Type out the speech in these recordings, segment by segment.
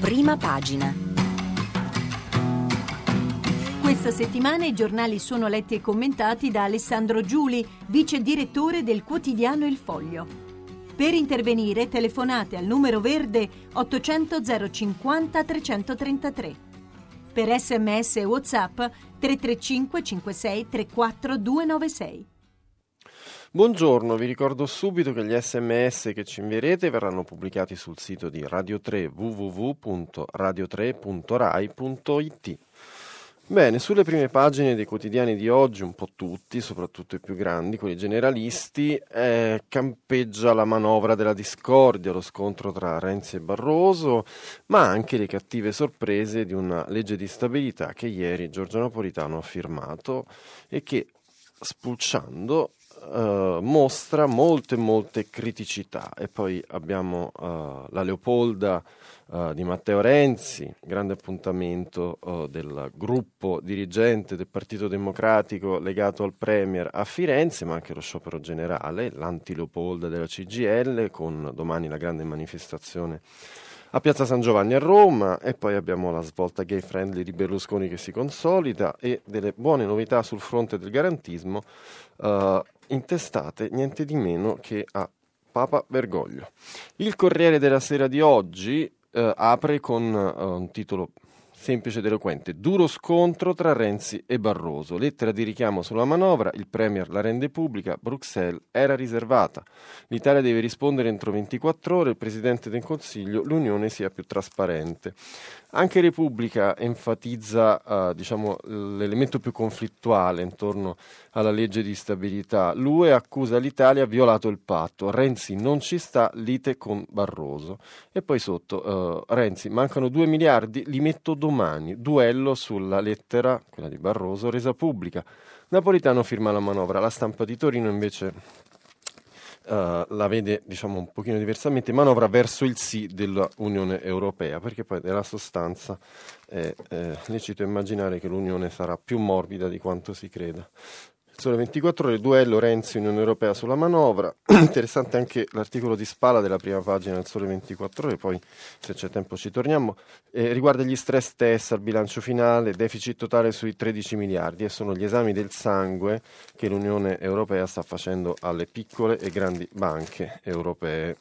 Prima pagina. Questa settimana i giornali sono letti e commentati da Alessandro Giuli, vice direttore del quotidiano Il Foglio. Per intervenire telefonate al numero verde 800 050 333. Per SMS e WhatsApp 335 56 34 296. Buongiorno, vi ricordo subito che gli SMS che ci invierete verranno pubblicati sul sito di Radio 3 www.radio3.rai.it. Bene, sulle prime pagine dei quotidiani di oggi, un po' tutti, soprattutto i più grandi, quelli generalisti, campeggia la manovra della discordia, lo scontro tra Renzi e Barroso, ma anche le cattive sorprese di una legge di stabilità che ieri Giorgio Napolitano ha firmato e che, spulciando, mostra molte criticità. E poi abbiamo la Leopolda di Matteo Renzi, grande appuntamento del gruppo dirigente del Partito Democratico legato al Premier a Firenze, ma anche lo sciopero generale, l'anti-Leopolda della CGIL, con domani la grande manifestazione a Piazza San Giovanni a Roma. E poi abbiamo la svolta gay friendly di Berlusconi che si consolida e delle buone novità sul fronte del garantismo, intestate niente di meno che a Papa Bergoglio. Il Corriere della Sera di oggi apre con un titolo semplice ed eloquente: duro scontro tra Renzi e Barroso, lettera di richiamo sulla manovra, il Premier la rende pubblica, Bruxelles era riservata, l'Italia deve rispondere entro 24 ore, il Presidente del Consiglio, l'Unione sia più trasparente. Anche Repubblica enfatizza l'elemento più conflittuale intorno alla legge di stabilità. L'UE accusa l'Italia ha violato il patto, Renzi non ci sta, lite con Barroso. E poi sotto Renzi, mancano 2 miliardi, li metto domani, duello sulla lettera, quella di Barroso, resa pubblica. Napolitano firma la manovra, la Stampa di Torino invece la vede un pochino diversamente, manovra verso il sì dell'Unione Europea, perché poi nella sostanza è lecito immaginare che l'Unione sarà più morbida di quanto si creda. Sole 24 ore, duello Renzi-Unione Europea sulla manovra. Interessante anche l'articolo di Spala della prima pagina del Sole 24 ore, poi se c'è tempo ci torniamo. Riguarda gli stress test al bilancio finale, deficit totale sui 13 miliardi e sono gli esami del sangue che l'Unione Europea sta facendo alle piccole e grandi banche europee.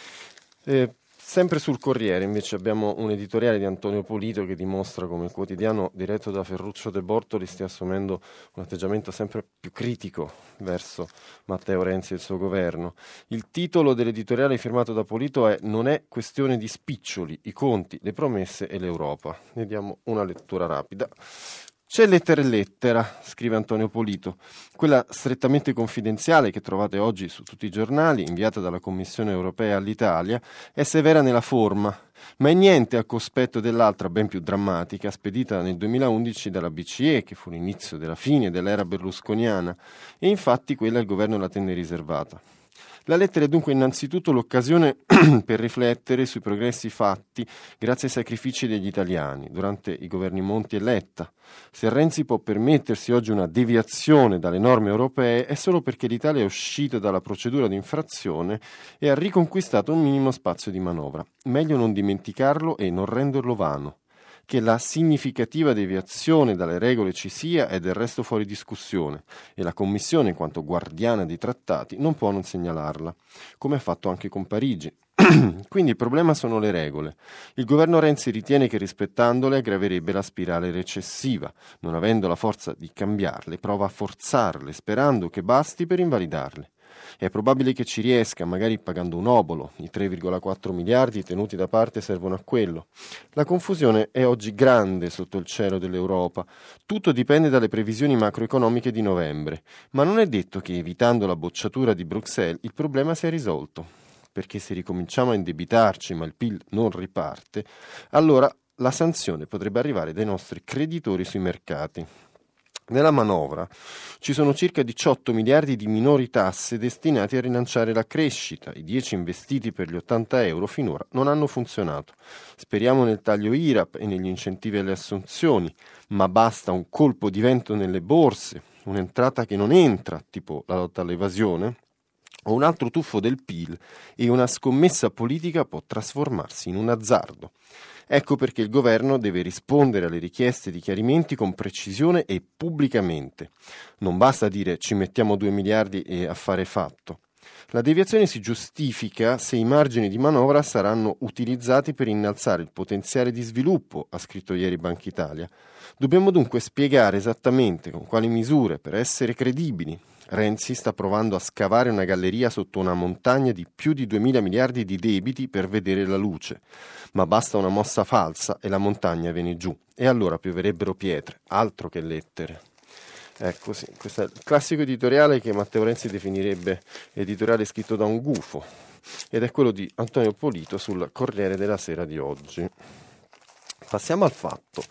Sempre sul Corriere invece abbiamo un editoriale di Antonio Polito che dimostra come il quotidiano diretto da Ferruccio De Bortoli stia assumendo un atteggiamento sempre più critico verso Matteo Renzi e il suo governo. Il titolo dell'editoriale firmato da Polito è "Non è questione di spiccioli, i conti, le promesse e l'Europa". Ne diamo una lettura rapida. C'è lettera e lettera, scrive Antonio Polito, quella strettamente confidenziale che trovate oggi su tutti i giornali, inviata dalla Commissione Europea all'Italia, è severa nella forma, ma è niente a cospetto dell'altra ben più drammatica, spedita nel 2011 dalla BCE, che fu l'inizio della fine dell'era berlusconiana, e infatti quella il governo la tenne riservata. La lettera è dunque innanzitutto l'occasione per riflettere sui progressi fatti grazie ai sacrifici degli italiani durante i governi Monti e Letta. Se Renzi può permettersi oggi una deviazione dalle norme europee è solo perché l'Italia è uscita dalla procedura di infrazione e ha riconquistato un minimo spazio di manovra. Meglio non dimenticarlo e non renderlo vano. Che la significativa deviazione dalle regole ci sia è del resto fuori discussione e la Commissione, in quanto guardiana dei trattati, non può non segnalarla, come ha fatto anche con Parigi. Quindi il problema sono le regole. Il governo Renzi ritiene che rispettandole aggraverebbe la spirale recessiva. Non avendo la forza di cambiarle, prova a forzarle, sperando che basti per invalidarle. È probabile che ci riesca, magari pagando un obolo. I 3,4 miliardi tenuti da parte servono a quello. La confusione è oggi grande sotto il cielo dell'Europa. Tutto dipende dalle previsioni macroeconomiche di novembre. Ma non è detto che, evitando la bocciatura di Bruxelles, il problema sia risolto. Perché se ricominciamo a indebitarci ma il PIL non riparte, allora la sanzione potrebbe arrivare dai nostri creditori sui mercati. Nella manovra ci sono circa 18 miliardi di minori tasse destinati a rilanciare la crescita. I 10 investiti per gli 80 euro finora non hanno funzionato. Speriamo nel taglio IRAP e negli incentivi alle assunzioni, ma basta un colpo di vento nelle borse, un'entrata che non entra, tipo la lotta all'evasione, o un altro tuffo del PIL e una scommessa politica può trasformarsi in un azzardo. Ecco perché il governo deve rispondere alle richieste di chiarimenti con precisione e pubblicamente. Non basta dire ci mettiamo 2 miliardi e affare fatto. La deviazione si giustifica se i margini di manovra saranno utilizzati per innalzare il potenziale di sviluppo, ha scritto ieri Banca Italia. Dobbiamo dunque spiegare esattamente con quali misure per essere credibili. Renzi sta provando a scavare una galleria sotto una montagna di più di 2.000 miliardi di debiti per vedere la luce. Ma basta una mossa falsa e la montagna viene giù. E allora pioverebbero pietre, altro che lettere. Ecco sì, questo è il classico editoriale che Matteo Renzi definirebbe editoriale scritto da un gufo, ed è quello di Antonio Polito sul Corriere della Sera di oggi. Passiamo al Fatto.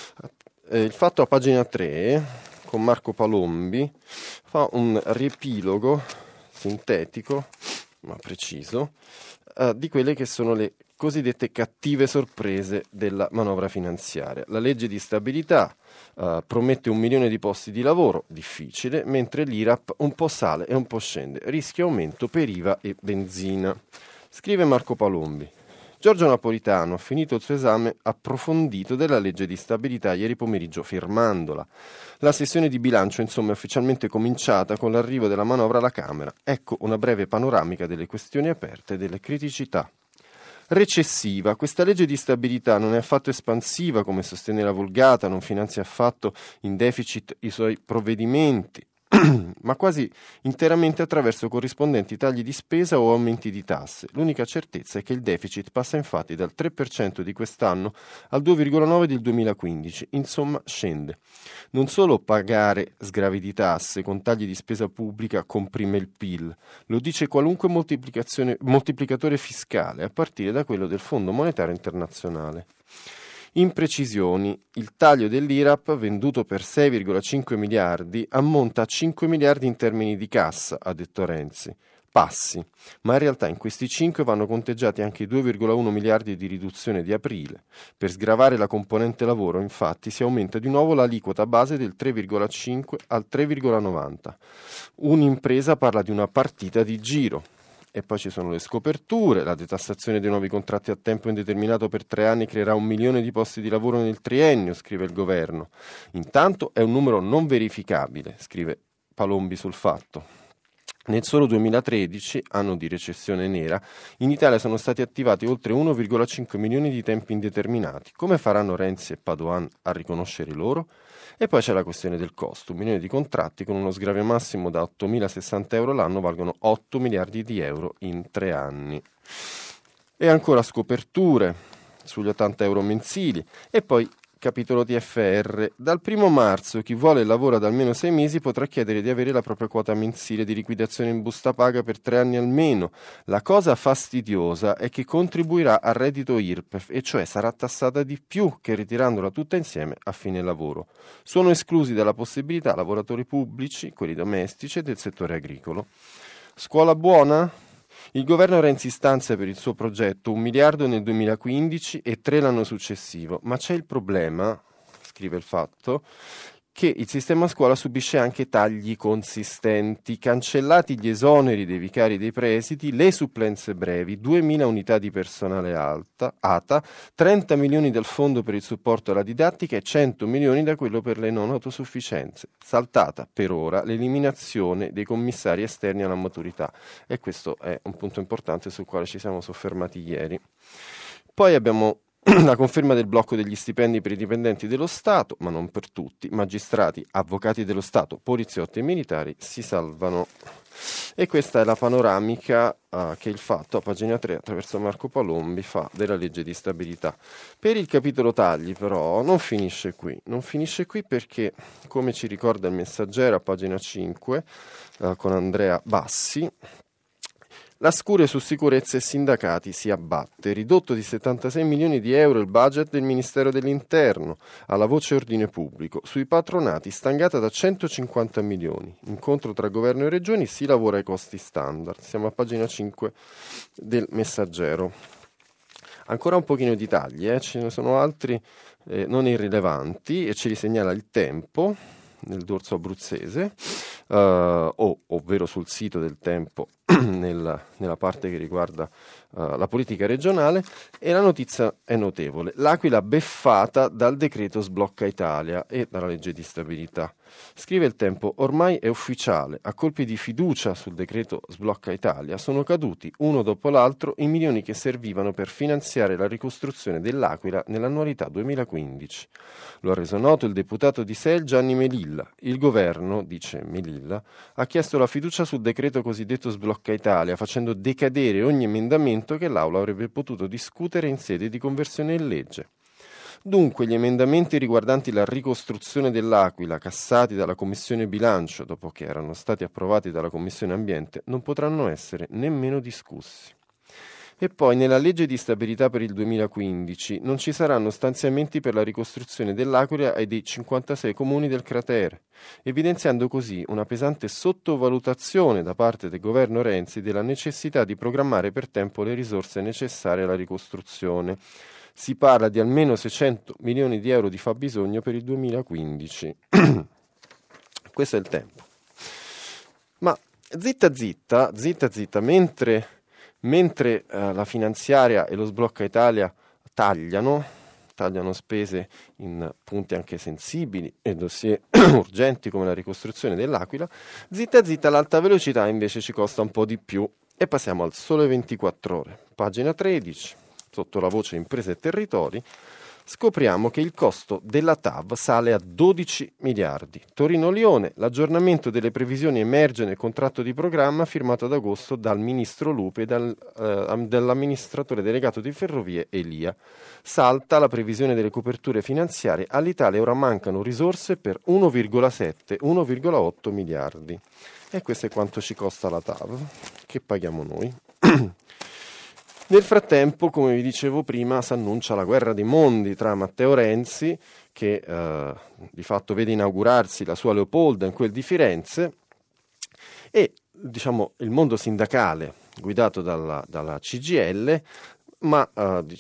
Il Fatto a pagina 3, con Marco Palombi, fa un riepilogo sintetico, ma preciso, di quelle che sono le cosiddette cattive sorprese della manovra finanziaria. La legge di stabilità promette 1 milione di posti di lavoro, difficile, mentre l'IRAP un po' sale e un po' scende, rischio aumento per IVA e benzina. Scrive Marco Palombi. Giorgio Napolitano ha finito il suo esame approfondito della legge di stabilità ieri pomeriggio firmandola. La sessione di bilancio insomma è ufficialmente cominciata con l'arrivo della manovra alla Camera. Ecco una breve panoramica delle questioni aperte e delle criticità. Recessiva. Questa legge di stabilità non è affatto espansiva, come sostiene la Vulgata, non finanzia affatto in deficit i suoi provvedimenti, ma quasi interamente attraverso corrispondenti tagli di spesa o aumenti di tasse. L'unica certezza è che il deficit passa infatti dal 3% di quest'anno al 2,9% del 2015, insomma scende. Non solo pagare sgravi di tasse con tagli di spesa pubblica comprime il PIL, lo dice qualunque moltiplicatore fiscale, a partire da quello del Fondo Monetario Internazionale. Imprecisioni. Il taglio dell'IRAP, venduto per 6,5 miliardi, ammonta a 5 miliardi in termini di cassa, ha detto Renzi. Passi, ma in realtà in questi 5 vanno conteggiati anche i 2,1 miliardi di riduzione di aprile. Per sgravare la componente lavoro, infatti, si aumenta di nuovo l'aliquota base del 3,5 al 3,90. Un'impresa parla di una partita di giro. E poi ci sono le scoperture, la detassazione dei nuovi contratti a tempo indeterminato per 3 anni creerà 1 milione di posti di lavoro nel triennio, scrive il governo. Intanto è un numero non verificabile, scrive Palombi sul Fatto. Nel solo 2013, anno di recessione nera, in Italia sono stati attivati oltre 1,5 milioni di tempi indeterminati. Come faranno Renzi e Padoan a riconoscere loro? E poi c'è la questione del costo. 1 milione di contratti con uno sgravio massimo da 8.060 euro l'anno valgono 8 miliardi di euro in 3 anni. E ancora scoperture sugli 80 euro mensili. E poi capitolo TFR. Dal 1 marzo chi vuole e lavora da almeno 6 mesi potrà chiedere di avere la propria quota mensile di liquidazione in busta paga per 3 anni almeno. La cosa fastidiosa è che contribuirà al reddito IRPEF, e cioè sarà tassata di più che ritirandola tutta insieme a fine lavoro. Sono esclusi dalla possibilità lavoratori pubblici, quelli domestici e del settore agricolo. Scuola buona? Il governo Renzi stanzia per il suo progetto 1 miliardo nel 2015 e 3 l'anno successivo, ma c'è il problema, scrive il Fatto, che il sistema scuola subisce anche tagli consistenti, cancellati gli esoneri dei vicari dei presidi, le supplenze brevi, 2.000 unità di personale ATA, 30 milioni dal fondo per il supporto alla didattica e 100 milioni da quello per le non autosufficienze. Saltata per ora l'eliminazione dei commissari esterni alla maturità, e questo è un punto importante sul quale ci siamo soffermati ieri. Poi abbiamo la conferma del blocco degli stipendi per i dipendenti dello Stato, ma non per tutti. Magistrati, avvocati dello Stato, poliziotti e militari si salvano. E questa è la panoramica che il Fatto, a pagina 3, attraverso Marco Palombi, fa della legge di stabilità. Per il capitolo tagli, però, non finisce qui. Non finisce qui perché, come ci ricorda il Messaggero, a pagina 5, con Andrea Bassi, la scure su sicurezza e sindacati si abbatte. Ridotto di 76 milioni di euro il budget del Ministero dell'Interno, alla voce ordine pubblico. Sui patronati stangata da 150 milioni. Incontro tra governo e regioni, si lavora ai costi standard. Siamo a pagina 5 del Messaggero. Ancora un pochino di tagli, ce ne sono altri non irrilevanti, e ce li segnala il Tempo nel dorso abruzzese, ovvero sul sito del Tempo nella parte che riguarda la politica regionale, e la notizia è notevole. L'Aquila beffata dal decreto sblocca Italia e dalla legge di stabilità. Scrive il Tempo: ormai è ufficiale, a colpi di fiducia sul decreto sblocca Italia sono caduti uno dopo l'altro i milioni che servivano per finanziare la ricostruzione dell'Aquila nell'annualità 2015. Lo ha reso noto il deputato di SEL Gianni Melilla. Il governo, dice Melilla, ha chiesto la fiducia sul decreto cosiddetto sblocca Italia, facendo decadere ogni emendamento che l'Aula avrebbe potuto discutere in sede di conversione in legge. Dunque gli emendamenti riguardanti la ricostruzione dell'Aquila, cassati dalla Commissione Bilancio dopo che erano stati approvati dalla Commissione Ambiente, non potranno essere nemmeno discussi. E poi nella legge di stabilità per il 2015 non ci saranno stanziamenti per la ricostruzione dell'Aquila e dei 56 comuni del cratere, evidenziando così una pesante sottovalutazione da parte del governo Renzi della necessità di programmare per tempo le risorse necessarie alla ricostruzione. Si parla di almeno 600 milioni di euro di fabbisogno per il 2015. Questo è il Tempo. Ma zitta, mentre la finanziaria e lo sblocca Italia tagliano spese in punti anche sensibili e dossier urgenti come la ricostruzione dell'Aquila, zitta, l'alta velocità invece ci costa un po' di più. E passiamo al Sole 24 Ore, pagina 13, sotto la voce Imprese e Territori, scopriamo che il costo della TAV sale a 12 miliardi. Torino-Lione, l'aggiornamento delle previsioni emerge nel contratto di programma firmato ad agosto dal ministro Lupe e dall'amministratore delegato di Ferrovie Elia. Salta la previsione delle coperture finanziarie, all'Italia ora mancano risorse per 1,7-1,8 miliardi. E questo è quanto ci costa la TAV, che paghiamo noi. Nel frattempo, come vi dicevo prima, si annuncia la guerra dei mondi tra Matteo Renzi, che di fatto vede inaugurarsi la sua Leopolda in quel di Firenze, e il mondo sindacale guidato dalla CGIL, ma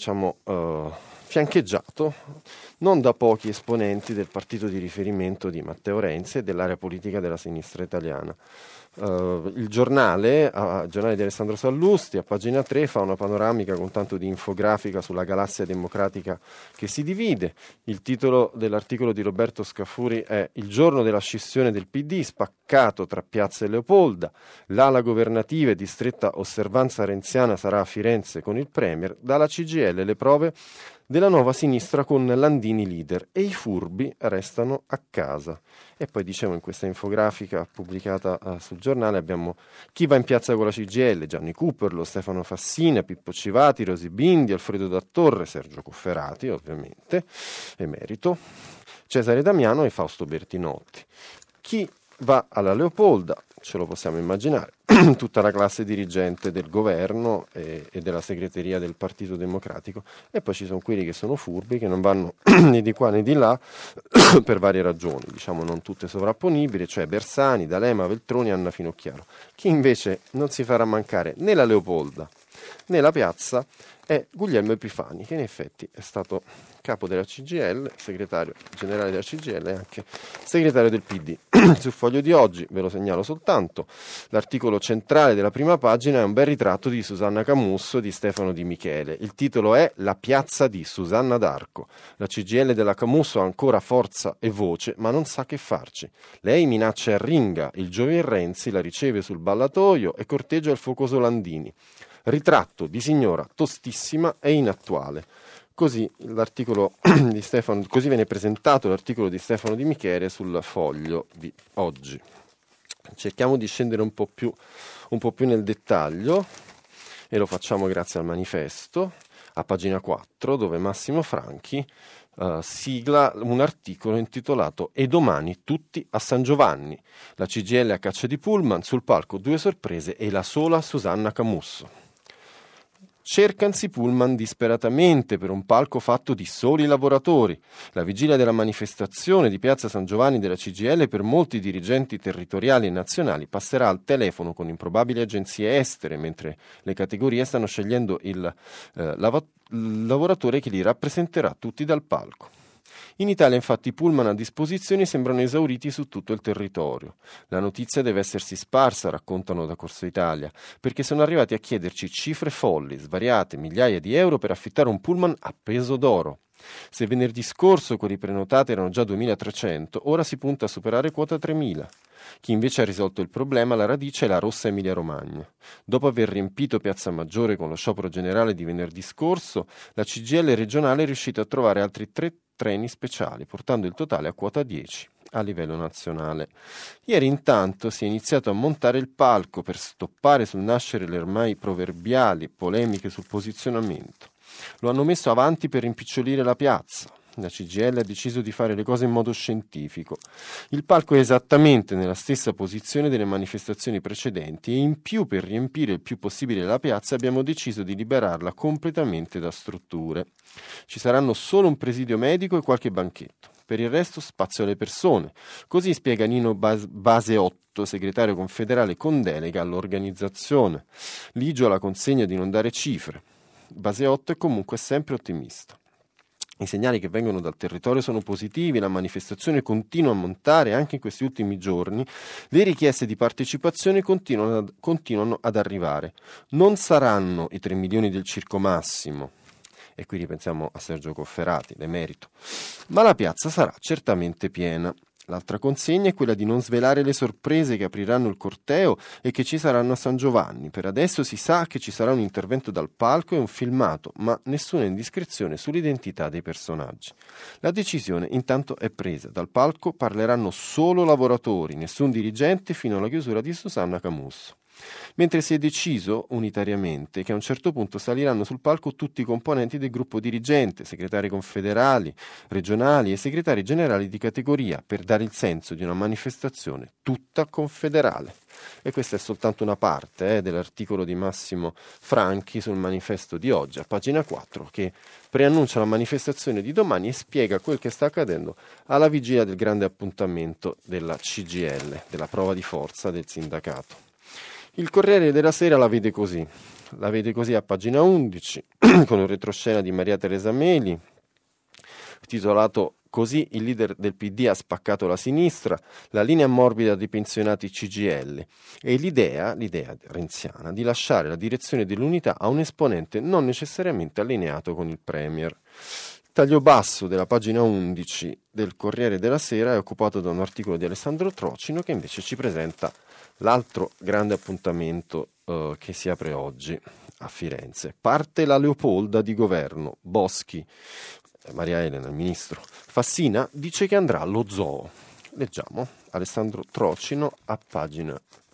fiancheggiato non da pochi esponenti del partito di riferimento di Matteo Renzi e dell'area politica della sinistra italiana. Il giornale di Alessandro Sallusti a pagina 3 fa una panoramica con tanto di infografica sulla galassia democratica che si divide. Il titolo dell'articolo di Roberto Scafuri è "Il giorno della scissione del PD, spaccato tra Piazza e Leopolda, l'ala governativa e di stretta osservanza renziana sarà a Firenze con il Premier, dalla CGIL le prove della nuova sinistra con Landini leader e i furbi restano a casa". E poi diciamo in questa infografica pubblicata sul giornale abbiamo chi va in piazza con la CGIL: Gianni Cooperlo, Stefano Fassina, Pippo Civati, Rosi Bindi, Alfredo Dattorre, Sergio Cofferati ovviamente, emerito, Cesare Damiano e Fausto Bertinotti. Chi va alla Leopolda, ce lo possiamo immaginare, tutta la classe dirigente del governo e della segreteria del Partito Democratico, e poi ci sono quelli che sono furbi, che non vanno né di qua né di là per varie ragioni, non tutte sovrapponibili, cioè Bersani, D'Alema, Veltroni, Anna Finocchiaro. Chi invece non si farà mancare né la Leopolda né la piazza è Guglielmo Epifani, che in effetti è stato capo della CGIL, segretario generale della CGIL e anche segretario del PD. Sul Foglio di oggi, ve lo segnalo soltanto, l'articolo centrale della prima pagina è un bel ritratto di Susanna Camusso e di Stefano Di Michele. Il titolo è "La piazza di Susanna d'Arco". La CGIL della Camusso ha ancora forza e voce, ma non sa che farci. Lei minaccia e arringa, il giovane Renzi la riceve sul ballatoio e corteggia il focoso Landini. Ritratto di signora tostissima e inattuale. Così viene presentato l'articolo di Stefano Di Michele sul Foglio di oggi. Cerchiamo di scendere un po' più nel dettaglio e lo facciamo grazie al Manifesto, a pagina 4, dove Massimo Franchi sigla un articolo intitolato "E domani tutti a San Giovanni. La CGIL a caccia di pullman, sul palco 2 sorprese e la sola Susanna Camusso. Cercansi pullman disperatamente per un palco fatto di soli lavoratori. La vigilia della manifestazione di Piazza San Giovanni della CGIL per molti dirigenti territoriali e nazionali passerà al telefono con improbabili agenzie estere, mentre le categorie stanno scegliendo il lavoratore che li rappresenterà tutti dal palco. In Italia infatti i pullman a disposizione sembrano esauriti su tutto il territorio. La notizia deve essersi sparsa, raccontano da Corso Italia, perché sono arrivati a chiederci cifre folli, svariate, migliaia di euro per affittare un pullman a peso d'oro. Se venerdì scorso quelli prenotati erano già 2.300, ora si punta a superare quota 3.000. Chi invece ha risolto il problema alla radice è la Rossa Emilia-Romagna. Dopo aver riempito Piazza Maggiore con lo sciopero generale di venerdì scorso, la CGIL regionale è riuscita a trovare altri 3 treni speciali, portando il totale a quota 10 a livello nazionale. Ieri intanto si è iniziato a montare il palco per stoppare sul nascere le ormai proverbiali polemiche sul posizionamento. Lo hanno messo avanti per rimpicciolire la piazza. La CGIL ha deciso di fare le cose in modo scientifico. Il palco è esattamente nella stessa posizione delle manifestazioni precedenti e in più, per riempire il più possibile la piazza, abbiamo deciso di liberarla completamente da strutture. Ci saranno solo un presidio medico e qualche banchetto. Per il resto spazio alle persone. Così spiega Nino Baseotto, segretario confederale con delega all'organizzazione. Ligio alla consegna di non dare cifre. Baseotto è comunque sempre ottimista. I segnali che vengono dal territorio sono positivi, la manifestazione continua a montare anche in questi ultimi giorni, le richieste di partecipazione continuano ad arrivare. Non saranno i 3 milioni del Circo Massimo, e qui ripensiamo a Sergio Cofferati, l'emerito, ma la piazza sarà certamente piena. L'altra consegna è quella di non svelare le sorprese che apriranno il corteo e che ci saranno a San Giovanni. Per adesso si sa che ci sarà un intervento dal palco e un filmato, ma nessuna indiscrezione sull'identità dei personaggi. La decisione intanto è presa. Dal palco parleranno solo lavoratori, nessun dirigente fino alla chiusura di Susanna Camusso. Mentre si è deciso unitariamente che a un certo punto saliranno sul palco tutti i componenti del gruppo dirigente, segretari confederali, regionali e segretari generali di categoria, per dare il senso di una manifestazione tutta confederale. E questa è soltanto una parte dell'articolo di Massimo Franchi sul manifesto di oggi, a pagina 4, che preannuncia la manifestazione di domani e spiega quel che sta accadendo alla vigilia del grande appuntamento della CGIL, della prova di forza del sindacato. Il Corriere della Sera la vede così a pagina 11, con un retroscena di Maria Teresa Meli, titolato "Così il leader del PD ha spaccato la sinistra, la linea morbida dei pensionati CGIL", e l'idea renziana di lasciare la direzione dell'unità a un esponente non necessariamente allineato con il Premier. Taglio basso della pagina 11 del Corriere della Sera è occupato da un articolo di Alessandro Trocino, che invece ci presenta l'altro grande appuntamento che si apre oggi a Firenze. Parte la Leopolda di governo. Boschi, Maria Elena, il ministro, Fassina dice che andrà allo zoo. Leggiamo Alessandro Trocino a pagina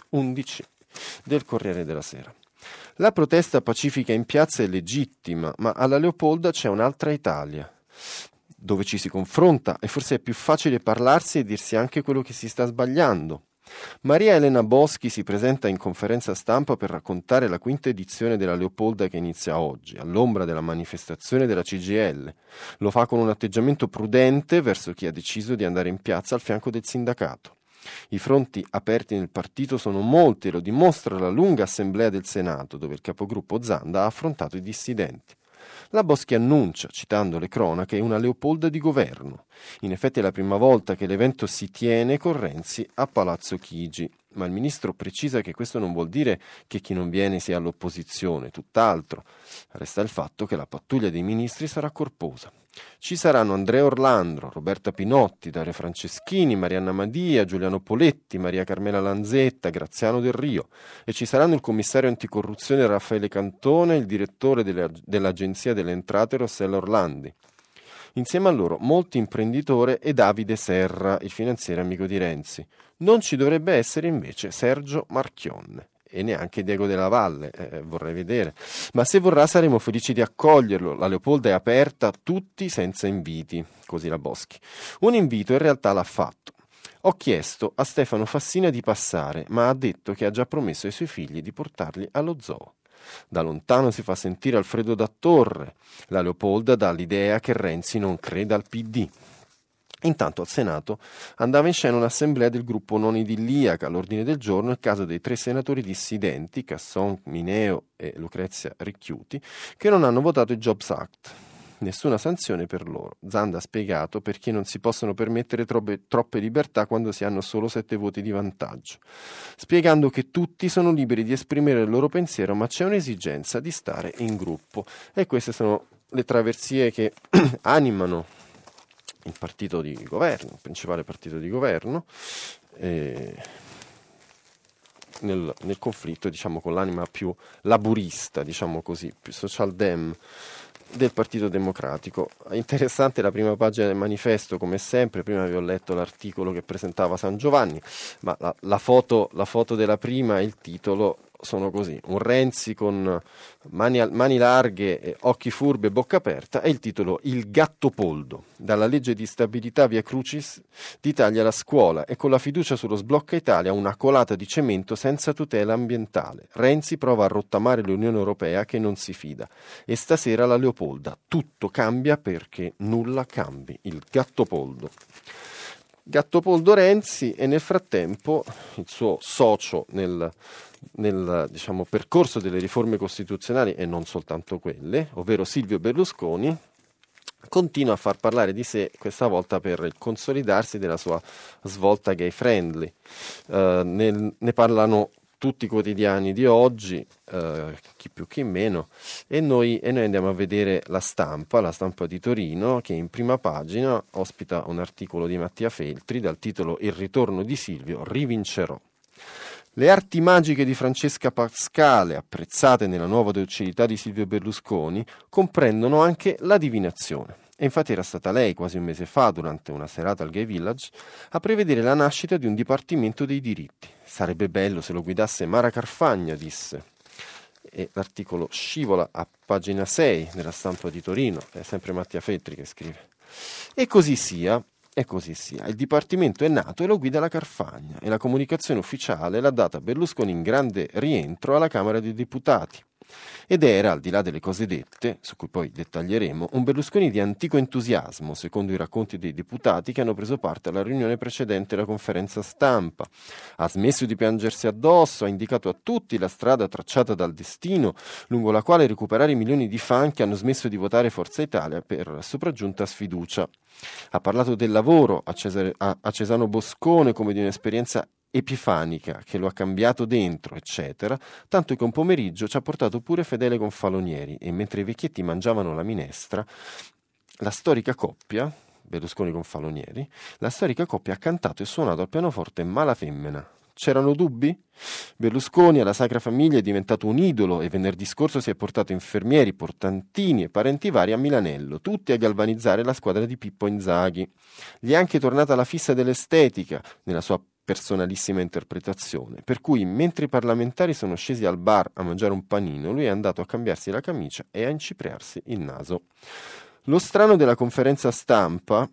11 del Corriere della Sera. La protesta pacifica in piazza è legittima, ma alla Leopolda c'è un'altra Italia, dove ci si confronta e forse è più facile parlarsi e dirsi anche quello che si sta sbagliando. Maria Elena Boschi si presenta in conferenza stampa per raccontare la quinta edizione della Leopolda che inizia oggi, all'ombra della manifestazione della CGIL. Lo fa con un atteggiamento prudente verso chi ha deciso di andare in piazza al fianco del sindacato. I fronti aperti nel partito sono molti e lo dimostra la lunga assemblea del Senato, dove il capogruppo Zanda ha affrontato i dissidenti. La Boschi annuncia, citando le cronache, una Leopolda di governo. In effetti è la prima volta che l'evento si tiene con Renzi a Palazzo Chigi, ma il ministro precisa che questo non vuol dire che chi non viene sia all'opposizione, tutt'altro. Resta il fatto che la pattuglia dei ministri sarà corposa. Ci saranno Andrea Orlandro, Roberta Pinotti, Daria Franceschini, Marianna Madia, Giuliano Poletti, Maria Carmela Lanzetta, Graziano Del Rio, e ci saranno il commissario anticorruzione Raffaele Cantone e il direttore dell'Agenzia delle Entrate Rossella Orlandi. Insieme a loro molti imprenditori e Davide Serra, il finanziere amico di Renzi. Non ci dovrebbe essere invece Sergio Marchionne. E neanche Diego Della Valle, vorrei vedere. Ma se vorrà saremo felici di accoglierlo. La Leopolda è aperta a tutti senza inviti, così la Boschi. Un invito in realtà l'ha fatto. Ho chiesto a Stefano Fassina di passare, ma ha detto che ha già promesso ai suoi figli di portarli allo zoo. Da lontano si fa sentire Alfredo Dattorre. La Leopolda dà l'idea che Renzi non creda al PD. Intanto al Senato andava in scena un'assemblea del gruppo non idilliaca. All'ordine del giorno il caso dei 3 senatori dissidenti, Casson, Mineo e Lucrezia Ricchiuti, che non hanno votato il Jobs Act. nessuna sanzione per loro. Zanda ha spiegato perché non si possono permettere troppe libertà quando si hanno solo 7 voti di vantaggio, spiegando che tutti sono liberi di esprimere il loro pensiero, ma c'è un'esigenza di stare in gruppo. E queste sono le traversie che animano il partito di governo, il principale partito di governo, nel conflitto, diciamo, con l'anima più laburista, diciamo così, più social dem del Partito Democratico. Interessante la prima pagina del manifesto, come sempre. Prima vi ho letto l'articolo che presentava San Giovanni, ma la foto della prima e il titolo sono così: un Renzi con mani larghe, occhi furbi e bocca aperta, e il titolo Il Gattopoldo, dalla legge di stabilità via Crucis d'Italia alla scuola, e con la fiducia sullo sblocca Italia una colata di cemento senza tutela ambientale. Renzi prova a rottamare l'Unione Europea che non si fida, e stasera la Leopolda: tutto cambia perché nulla cambi. Il Gattopoldo Renzi, e nel frattempo il suo socio nel diciamo, percorso delle riforme costituzionali, e non soltanto quelle, ovvero Silvio Berlusconi, continua a far parlare di sé, questa volta per il consolidarsi della sua svolta gay friendly. Ne parlano tutti i quotidiani di oggi, chi più chi meno, e noi andiamo a vedere la stampa di Torino, che in prima pagina ospita un articolo di Mattia Feltri dal titolo Il ritorno di Silvio, rivincerò. Le arti magiche di Francesca Pascale, apprezzate nella nuova docilità di Silvio Berlusconi, comprendono anche la divinazione. E infatti era stata lei, quasi un mese fa, durante una serata al Gay Village, a prevedere la nascita di un dipartimento dei diritti. Sarebbe bello se lo guidasse Mara Carfagna, disse. E l'articolo scivola a pagina 6 della stampa di Torino, è sempre Mattia Feltri che scrive. E così sia. Il Dipartimento è nato e lo guida la Carfagna, e la comunicazione ufficiale l'ha data Berlusconi in grande rientro alla Camera dei Deputati. Ed era, al di là delle cose dette, su cui poi dettaglieremo, un Berlusconi di antico entusiasmo, secondo i racconti dei deputati che hanno preso parte alla riunione precedente alla conferenza stampa. Ha smesso di piangersi addosso, ha indicato a tutti la strada tracciata dal destino, lungo la quale recuperare i milioni di fan che hanno smesso di votare Forza Italia per sopraggiunta sfiducia. Ha parlato del lavoro a Cesano Boscone come di un'esperienza epifanica che lo ha cambiato dentro, eccetera, tanto che un pomeriggio ci ha portato pure Fedele Gonfalonieri, e mentre i vecchietti mangiavano la minestra, la storica coppia, Berlusconi Gonfalonieri, ha cantato e suonato al pianoforte Mala Femmena. C'erano dubbi? Berlusconi alla Sacra Famiglia è diventato un idolo, e venerdì scorso si è portato infermieri, portantini e parenti vari a Milanello, tutti a galvanizzare la squadra di Pippo Inzaghi. Gli è anche tornata la fissa dell'estetica nella sua personalissima interpretazione, per cui mentre i parlamentari sono scesi al bar a mangiare un panino, lui è andato a cambiarsi la camicia e a incipriarsi il naso. Lo strano della conferenza stampa,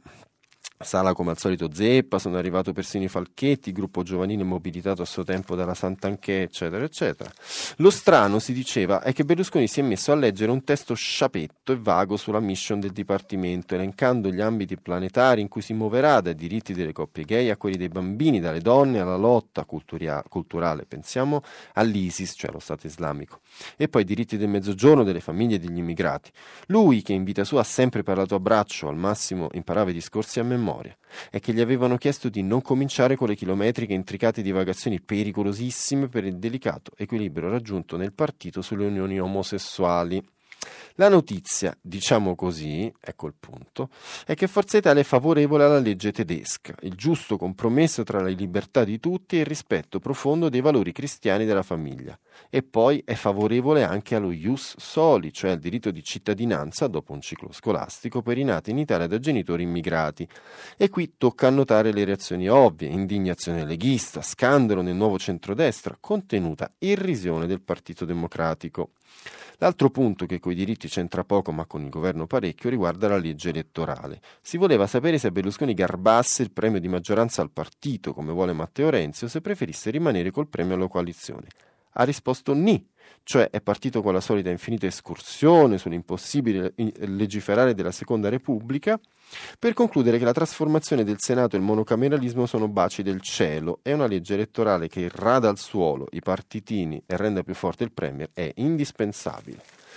sala come al solito zeppa, sono arrivato persino i Falchetti, gruppo giovanile mobilitato a suo tempo dalla Santanchè, eccetera, eccetera. Lo strano, si diceva, è che Berlusconi si è messo a leggere un testo sciapetto e vago sulla mission del Dipartimento, elencando gli ambiti planetari in cui si muoverà, dai diritti delle coppie gay a quelli dei bambini, dalle donne alla lotta culturale, pensiamo all'ISIS, cioè allo Stato islamico, e poi i diritti del mezzogiorno, delle famiglie e degli immigrati. Lui, che in vita sua ha sempre parlato a braccio, al massimo imparava i discorsi a memoria, è che gli avevano chiesto di non cominciare con le chilometriche e intricate divagazioni pericolosissime per il delicato equilibrio raggiunto nel partito sulle unioni omosessuali. La notizia, diciamo così, ecco il punto, è che Forza Italia è favorevole alla legge tedesca, il giusto compromesso tra le libertà di tutti e il rispetto profondo dei valori cristiani della famiglia. E poi è favorevole anche allo ius soli, cioè al diritto di cittadinanza dopo un ciclo scolastico per i nati in Italia da genitori immigrati. E qui tocca annotare le reazioni ovvie: indignazione leghista, scandalo nel nuovo centrodestra, contenuta irrisione del Partito Democratico. L'altro punto, che coi diritti c'entra poco ma con il governo parecchio, riguarda la legge elettorale. Si voleva sapere se Berlusconi garbasse il premio di maggioranza al partito, come vuole Matteo Renzi, o se preferisse rimanere col premio alla coalizione. Ha risposto ni, cioè è partito con la solita infinita escursione sull'impossibile legiferare della Seconda Repubblica, per concludere che la trasformazione del Senato e il monocameralismo sono baci del cielo e una legge elettorale che rada al suolo i partitini e renda più forte il Premier è indispensabile.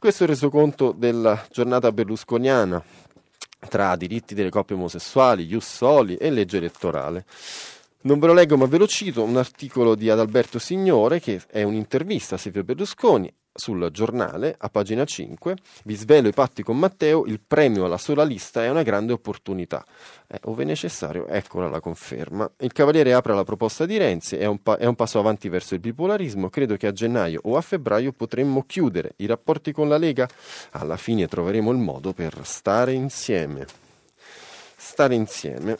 Questo è il resoconto della giornata berlusconiana tra diritti delle coppie omosessuali, ius soli e legge elettorale. Non ve lo leggo ma ve lo cito, un articolo di Adalberto Signore che è un'intervista a Silvio Berlusconi sul giornale, a pagina 5, vi svelo i patti con Matteo, il premio alla sola lista è una grande opportunità. Ove necessario, eccola la conferma. Il Cavaliere apre la proposta di Renzi, è un passo avanti verso il bipolarismo, credo che a gennaio o a febbraio potremmo chiudere i rapporti con la Lega, alla fine troveremo il modo per stare insieme. Stare insieme.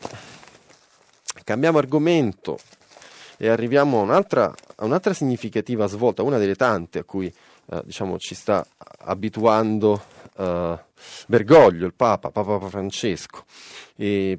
Cambiamo argomento e arriviamo a un'altra significativa svolta, una delle tante a cui ci sta abituando Bergoglio, il Papa Francesco. E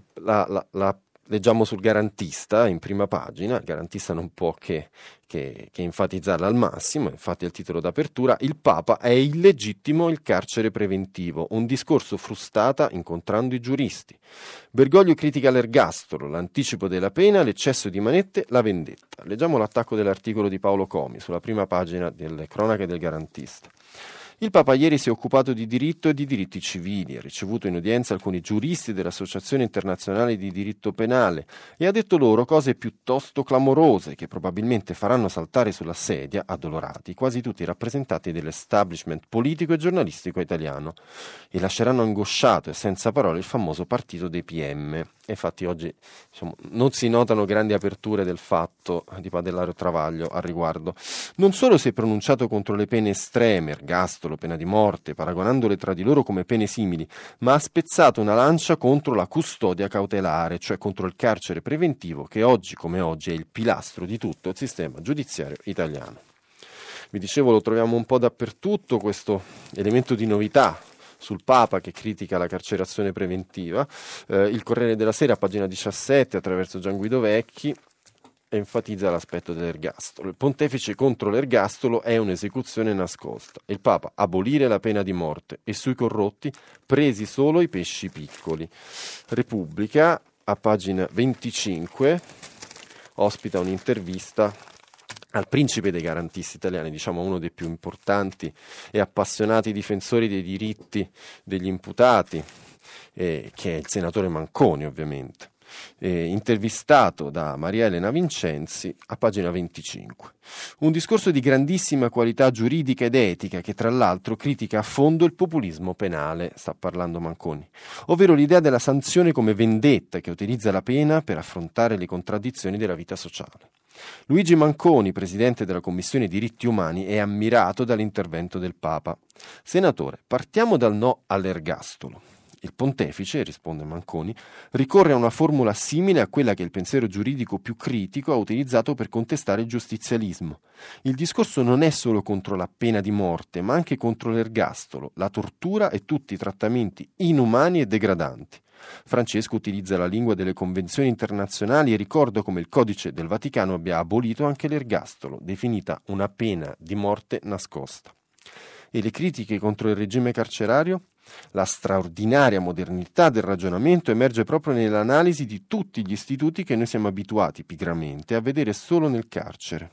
la leggiamo sul Garantista in prima pagina. Il Garantista non può che enfatizzarla al massimo, infatti è il titolo d'apertura: il Papa è illegittimo il carcere preventivo, un discorso frustata incontrando i giuristi. Bergoglio critica l'ergastolo, l'anticipo della pena, l'eccesso di manette, la vendetta. Leggiamo l'attacco dell'articolo di Paolo Comi sulla prima pagina delle cronache del Garantista. Il Papa ieri si è occupato di diritto e di diritti civili, ha ricevuto in udienza alcuni giuristi dell'Associazione Internazionale di Diritto Penale e ha detto loro cose piuttosto clamorose che probabilmente faranno saltare sulla sedia, addolorati, quasi tutti i rappresentanti dell'establishment politico e giornalistico italiano e lasceranno angosciato e senza parole il famoso partito dei PM. Infatti oggi non si notano grandi aperture del fatto di Padellaro Travaglio al riguardo. Non solo si è pronunciato contro le pene estreme, ergastolo, pena di morte, paragonandole tra di loro come pene simili, ma ha spezzato una lancia contro la custodia cautelare, cioè contro il carcere preventivo che oggi come oggi è il pilastro di tutto il sistema giudiziario italiano. Vi dicevo, lo troviamo un po' dappertutto questo elemento di novità sul Papa che critica la carcerazione preventiva. Il Corriere della Sera, pagina 17, attraverso Gian Guido Vecchi, enfatizza l'aspetto dell'ergastolo. Il pontefice contro l'ergastolo è un'esecuzione nascosta. Il Papa abolire la pena di morte e sui corrotti presi solo i pesci piccoli. Repubblica, a pagina 25, ospita un'intervista al principe dei garantisti italiani, uno dei più importanti e appassionati difensori dei diritti degli imputati, che è il senatore Manconi, ovviamente. Intervistato da Maria Elena Vincenzi a pagina 25. Un discorso di grandissima qualità giuridica ed etica che tra l'altro critica a fondo il populismo penale, sta parlando Manconi, ovvero l'idea della sanzione come vendetta che utilizza la pena per affrontare le contraddizioni della vita sociale. Luigi Manconi, presidente della Commissione Diritti Umani, è ammirato dall'intervento del Papa. Senatore, partiamo dal no all'ergastolo. Il pontefice, risponde Manconi, ricorre a una formula simile a quella che il pensiero giuridico più critico ha utilizzato per contestare il giustizialismo. Il discorso non è solo contro la pena di morte, ma anche contro l'ergastolo, la tortura e tutti i trattamenti inumani e degradanti. Francesco utilizza la lingua delle convenzioni internazionali e ricorda come il Codice del Vaticano abbia abolito anche l'ergastolo, definita una pena di morte nascosta. E le critiche contro il regime carcerario? La straordinaria modernità del ragionamento emerge proprio nell'analisi di tutti gli istituti che noi siamo abituati pigramente a vedere solo nel carcere.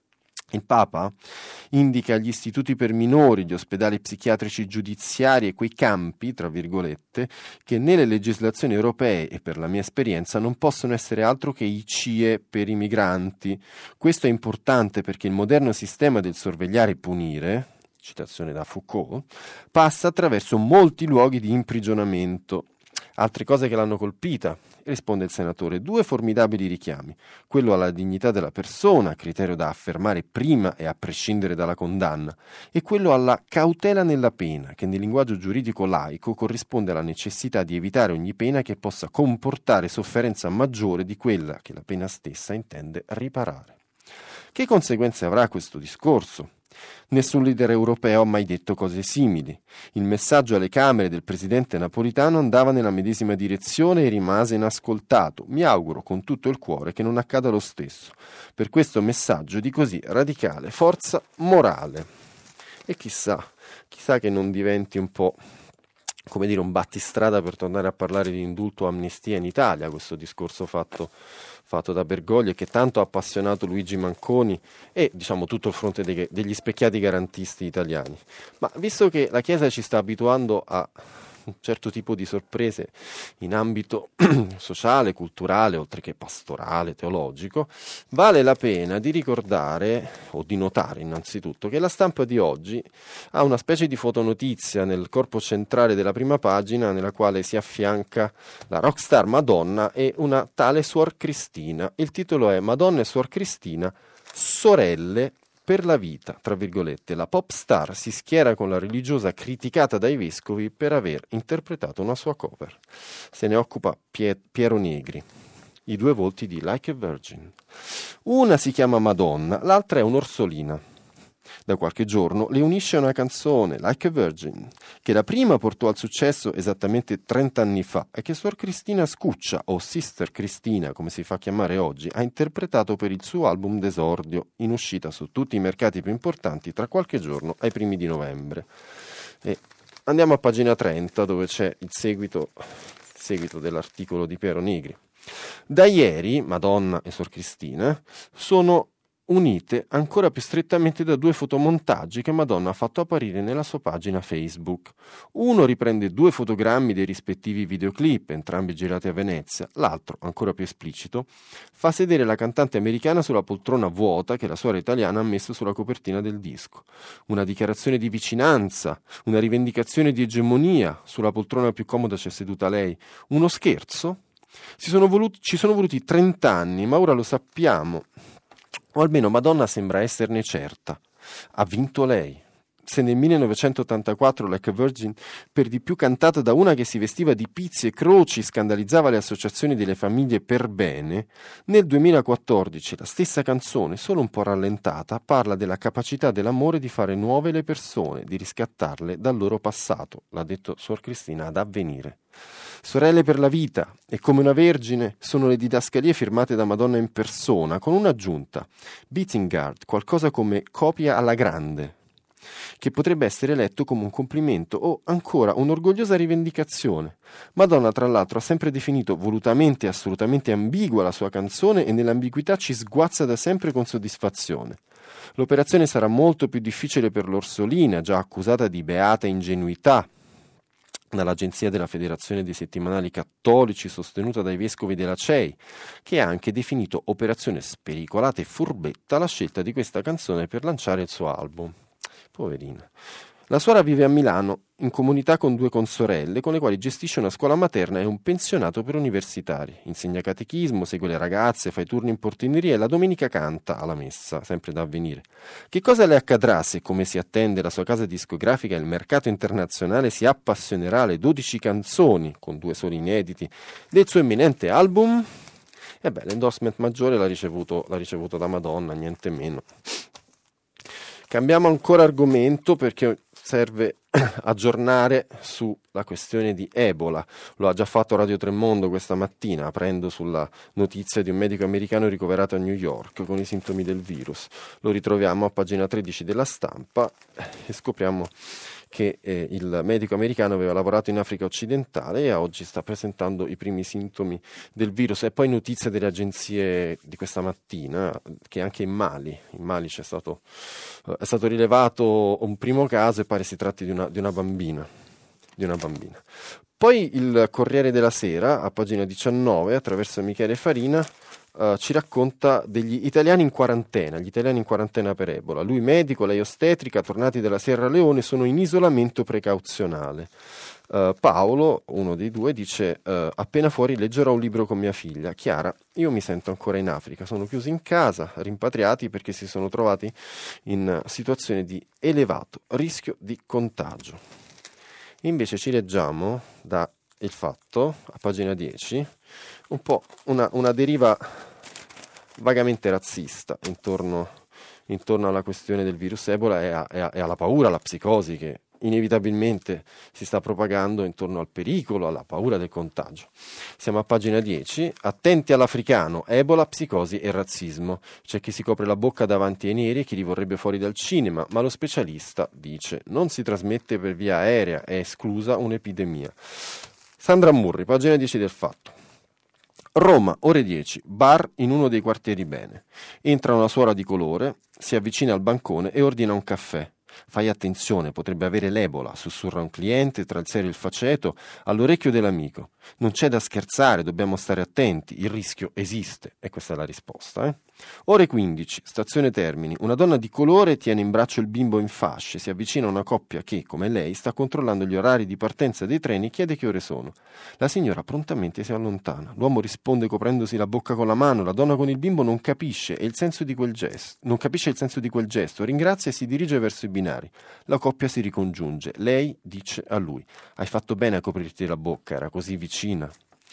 Il Papa indica gli istituti per minori, gli ospedali psichiatrici giudiziari e quei campi, tra virgolette, che nelle legislazioni europee e per la mia esperienza non possono essere altro che i CIE per i migranti. Questo è importante perché il moderno sistema del sorvegliare e punire, citazione da Foucault, passa attraverso molti luoghi di imprigionamento. Altre cose che l'hanno colpita, risponde il senatore, 2 formidabili richiami, quello alla dignità della persona, criterio da affermare prima e a prescindere dalla condanna, e quello alla cautela nella pena, che nel linguaggio giuridico laico corrisponde alla necessità di evitare ogni pena che possa comportare sofferenza maggiore di quella che la pena stessa intende riparare. Che conseguenze avrà questo discorso? Nessun leader europeo ha mai detto cose simili. Il messaggio alle Camere del presidente Napolitano andava nella medesima direzione e rimase inascoltato. Mi auguro con tutto il cuore che non accada lo stesso, per questo messaggio di così radicale forza morale. E chissà che non diventi un po' come dire, un battistrada per tornare a parlare di indulto o amnistia in Italia, questo discorso fatto da Bergoglio e che tanto ha appassionato Luigi Manconi e diciamo tutto il fronte degli specchiati garantisti italiani. Ma visto che la Chiesa ci sta abituando a un certo tipo di sorprese in ambito sociale, culturale, oltre che pastorale, teologico, vale la pena di ricordare o di notare innanzitutto che la stampa di oggi ha una specie di fotonotizia nel corpo centrale della prima pagina nella quale si affianca la rockstar Madonna e una tale Suor Cristina. Il titolo è Madonna e Suor Cristina, sorelle per la vita, tra virgolette. La pop star si schiera con la religiosa criticata dai vescovi per aver interpretato una sua cover. Se ne occupa Piero Negri. I due volti di Like a Virgin. Una si chiama Madonna, l'altra è un'orsolina. Da qualche giorno le unisce una canzone, Like a Virgin, che la prima portò al successo esattamente 30 anni fa e che Suor Cristina Scuccia, o Sister Cristina come si fa chiamare oggi, ha interpretato per il suo album d'esordio, in uscita su tutti i mercati più importanti tra qualche giorno ai primi di novembre. E andiamo a pagina 30 dove c'è il seguito dell'articolo di Piero Negri. Da ieri Madonna e Suor Cristina sono unite ancora più strettamente da due fotomontaggi che Madonna ha fatto apparire nella sua pagina Facebook. Uno riprende due fotogrammi dei rispettivi videoclip, entrambi girati a Venezia. L'altro, ancora più esplicito, fa sedere la cantante americana sulla poltrona vuota che la suora italiana ha messo sulla copertina del disco. Una dichiarazione di vicinanza, una rivendicazione di egemonia. Sulla poltrona più comoda c'è seduta lei. Uno scherzo? Ci sono voluti 30 anni, ma ora lo sappiamo. O almeno Madonna sembra esserne certa. Ha vinto lei. Se nel 1984 Like a Virgin, per di più cantata da una che si vestiva di pizzi e croci, scandalizzava le associazioni delle famiglie per bene, nel 2014 la stessa canzone, solo un po' rallentata, parla della capacità dell'amore di fare nuove le persone, di riscattarle dal loro passato, l'ha detto Suor Cristina ad Avvenire. Sorelle per la vita e Come una vergine sono le didascalie firmate da Madonna in persona, con un'aggiunta, Beating Heart, qualcosa come copia alla grande, che potrebbe essere letto come un complimento o ancora un'orgogliosa rivendicazione. Madonna, tra l'altro, ha sempre definito volutamente e assolutamente ambigua la sua canzone e nell'ambiguità ci sguazza da sempre con soddisfazione. L'operazione sarà molto più difficile per l'Orsolina, già accusata di beata ingenuità dall'agenzia della Federazione dei Settimanali Cattolici sostenuta dai vescovi della CEI, che ha anche definito operazione spericolata e furbetta la scelta di questa canzone per lanciare il suo album. Poverina. La suora vive a Milano in comunità con due consorelle con le quali gestisce una scuola materna e un pensionato per universitari. Insegna catechismo, segue le ragazze, fa i turni in portineria e la domenica canta alla messa, sempre da Avvenire. Che cosa le accadrà se, come si attende, la sua casa discografica e il mercato internazionale si appassionerà alle 12 canzoni, con 2 soli inediti, del suo imminente album? L'endorsement maggiore l'ha ricevuto da Madonna, niente meno. Cambiamo ancora argomento perché serve aggiornare sulla questione di Ebola. Lo ha già fatto Radio Tremondo questa mattina, aprendo sulla notizia di un medico americano ricoverato a New York con i sintomi del virus. Lo ritroviamo a pagina 13 della Stampa e scopriamo che il medico americano aveva lavorato in Africa occidentale e oggi sta presentando i primi sintomi del virus. E poi notizia delle agenzie di questa mattina che anche in Mali è stato rilevato un primo caso e pare si tratti di una bambina. Poi il Corriere della Sera, a pagina 19, attraverso Michele Farina, ci racconta degli italiani in quarantena, gli italiani in quarantena per Ebola. Lui medico, lei ostetrica, tornati dalla Sierra Leone, sono in isolamento precauzionale. Paolo, uno dei due, dice appena fuori leggerò un libro con mia figlia. Chiara, io mi sento ancora in Africa, sono chiusi in casa, rimpatriati perché si sono trovati in situazione di elevato rischio di contagio. Invece ci leggiamo da Il Fatto, a pagina 10, un po' una deriva vagamente razzista intorno alla questione del virus Ebola e alla paura, alla psicosi che inevitabilmente si sta propagando intorno al pericolo, alla paura del contagio. Siamo a pagina 10, attenti all'africano, Ebola, psicosi e razzismo. C'è chi si copre la bocca davanti ai neri e chi li vorrebbe fuori dal cinema, ma lo specialista dice non si trasmette per via aerea, è esclusa un'epidemia. Sandra Murri, pagina 10 del Fatto. Roma, ore 10, bar in uno dei quartieri bene. Entra una suora di colore, si avvicina al bancone e ordina un caffè. Fai attenzione, potrebbe avere l'Ebola, sussurra un cliente tra il serio e il faceto all'orecchio dell'amico. Non c'è da scherzare, dobbiamo stare attenti, il rischio esiste. E questa è la risposta. Ore 15, stazione Termini. Una donna di colore tiene in braccio il bimbo in fasce, si avvicina a una coppia che, come lei, sta controllando gli orari di partenza dei treni e chiede che ore sono. La signora prontamente si allontana. L'uomo risponde coprendosi la bocca con la mano. La donna con il bimbo non capisce il senso di quel gesto. Ringrazia e si dirige verso i binari. La coppia si ricongiunge. Lei dice a lui: hai fatto bene a coprirti la bocca, era così vicina.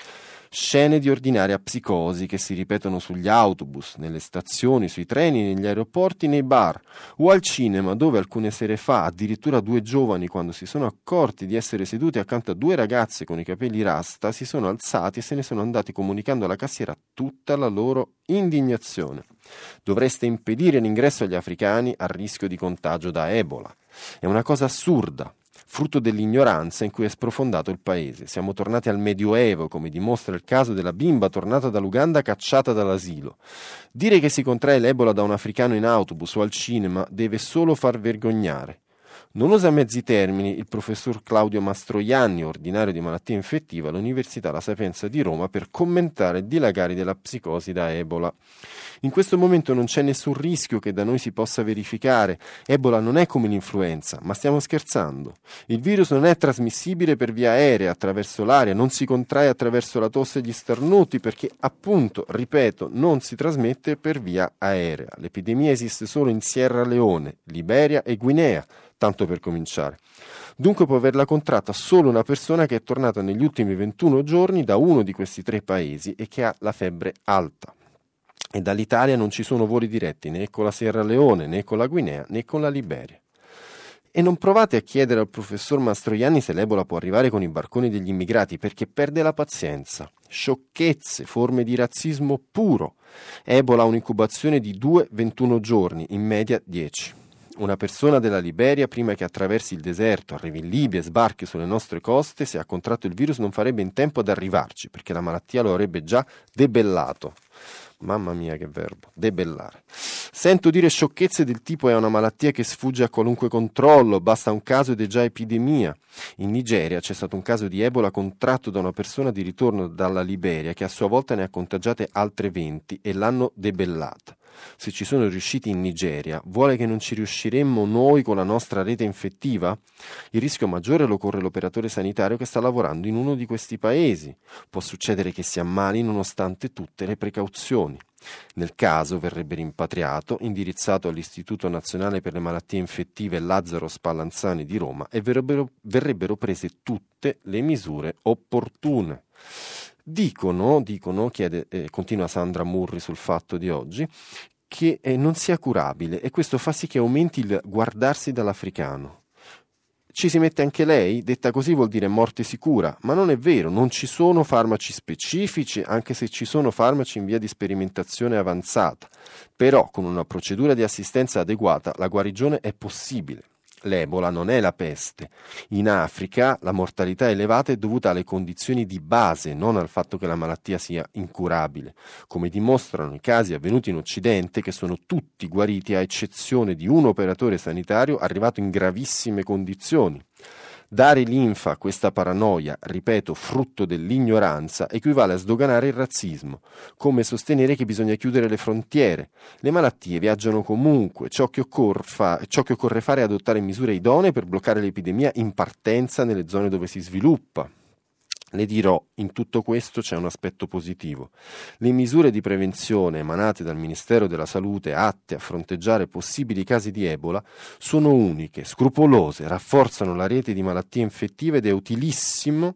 Scene di ordinaria psicosi che si ripetono sugli autobus, nelle stazioni, sui treni, negli aeroporti, nei bar o al cinema, dove alcune sere fa addirittura 2 giovani, quando si sono accorti di essere seduti accanto a 2 ragazze con i capelli rasta, si sono alzati e se ne sono andati comunicando alla cassiera tutta la loro indignazione. Dovreste impedire l'ingresso agli africani a rischio di contagio da Ebola. È una cosa assurda, frutto dell'ignoranza in cui è sprofondato il paese. Siamo tornati al Medioevo, come dimostra il caso della bimba tornata dall'Uganda cacciata dall'asilo. Dire che si contrae l'Ebola da un africano in autobus o al cinema deve solo far vergognare. Non usa mezzi termini il professor Claudio Mastroianni, ordinario di malattia infettiva all'Università La Sapienza di Roma, per commentare il dilagare della psicosi da Ebola. In questo momento non c'è nessun rischio che da noi si possa verificare. Ebola non è come l'influenza, ma stiamo scherzando. Il virus non è trasmissibile per via aerea, attraverso l'aria, non si contrae attraverso la tosse e gli starnuti perché, appunto, ripeto, non si trasmette per via aerea. L'epidemia esiste solo in Sierra Leone, Liberia e Guinea, tanto per cominciare. Dunque può averla contratta solo una persona che è tornata negli ultimi 21 giorni da uno di questi 3 paesi e che ha la febbre alta. E dall'Italia non ci sono voli diretti né con la Sierra Leone, né con la Guinea, né con la Liberia. E non provate a chiedere al professor Mastroianni se l'Ebola può arrivare con i barconi degli immigrati, perché perde la pazienza. Sciocchezze, forme di razzismo puro. Ebola ha un'incubazione di 2-21 giorni, in media 10. Una persona della Liberia, prima che attraversi il deserto, arrivi in Libia e sbarchi sulle nostre coste, se ha contratto il virus non farebbe in tempo ad arrivarci, perché la malattia lo avrebbe già debellato. Mamma mia che verbo, debellare. Sento dire sciocchezze del tipo è una malattia che sfugge a qualunque controllo, basta un caso ed è già epidemia. In Nigeria c'è stato un caso di Ebola contratto da una persona di ritorno dalla Liberia che a sua volta ne ha contagiate altre 20 e l'hanno debellata. Se ci sono riusciti in Nigeria, vuole che non ci riusciremmo noi con la nostra rete infettiva? Il rischio maggiore lo corre l'operatore sanitario che sta lavorando in uno di questi paesi. Può succedere che si ammali nonostante tutte le precauzioni. Nel caso verrebbe rimpatriato, indirizzato all'Istituto Nazionale per le Malattie Infettive Lazzaro Spallanzani di Roma e verrebbero prese tutte le misure opportune. Dicono, continua Sandra Murri sul Fatto di oggi, che non sia curabile e questo fa sì che aumenti il guardarsi dall'africano. Ci si mette anche lei? Detta così vuol dire morte sicura, ma non è vero, non ci sono farmaci specifici, anche se ci sono farmaci in via di sperimentazione avanzata. Però con una procedura di assistenza adeguata la guarigione è possibile. L'Ebola non è la peste. In Africa la mortalità elevata è dovuta alle condizioni di base, non al fatto che la malattia sia incurabile, come dimostrano i casi avvenuti in Occidente, che sono tutti guariti a eccezione di un operatore sanitario arrivato in gravissime condizioni. Dare linfa a questa paranoia, ripeto, frutto dell'ignoranza, equivale a sdoganare il razzismo, come sostenere che bisogna chiudere le frontiere. Le malattie viaggiano comunque, ciò che occorre fare è adottare misure idonee per bloccare l'epidemia in partenza nelle zone dove si sviluppa. Le dirò, in tutto questo c'è un aspetto positivo. Le misure di prevenzione emanate dal Ministero della Salute atte a fronteggiare possibili casi di Ebola sono uniche, scrupolose, rafforzano la rete di malattie infettive ed è utilissimo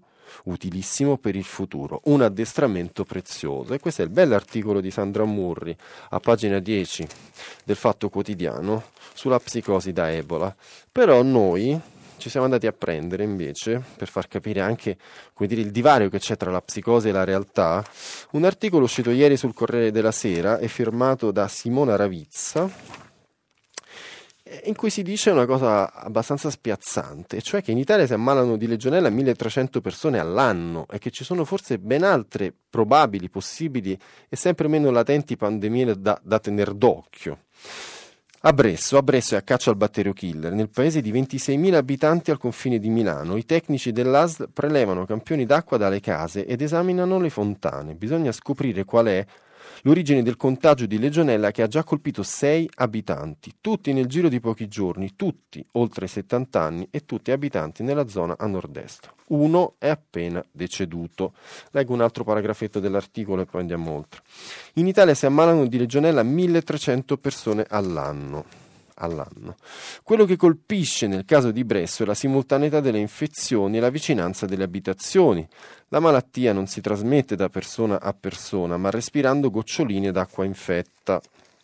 per il futuro, un addestramento prezioso. E questo è il bell'articolo di Sandra Murri a pagina 10 del Fatto Quotidiano sulla psicosi da Ebola. Però noi ci siamo andati a prendere invece, per far capire anche, come dire, il divario che c'è tra la psicosi e la realtà, un articolo uscito ieri sul Corriere della Sera e firmato da Simona Ravizza, in cui si dice una cosa abbastanza spiazzante, cioè che in Italia si ammalano di legionella 1300 persone all'anno e che ci sono forse ben altre probabili, possibili e sempre meno latenti pandemie da tener d'occhio. A Bresso è a caccia al batterio killer. Nel paese di 26.000 abitanti al confine di Milano, i tecnici dell'ASL prelevano campioni d'acqua dalle case ed esaminano le fontane. Bisogna scoprire qual è l'origine del contagio di legionella che ha già colpito 6 abitanti, tutti nel giro di pochi giorni, tutti oltre i 70 anni e tutti abitanti nella zona a nord-est. Uno è appena deceduto. Leggo un altro paragrafetto dell'articolo e poi andiamo oltre. In Italia si ammalano di legionella 1300 persone all'anno. Quello che colpisce nel caso di Bresso è la simultaneità delle infezioni e la vicinanza delle abitazioni. La malattia non si trasmette da persona a persona, ma respirando goccioline d'acqua infetta.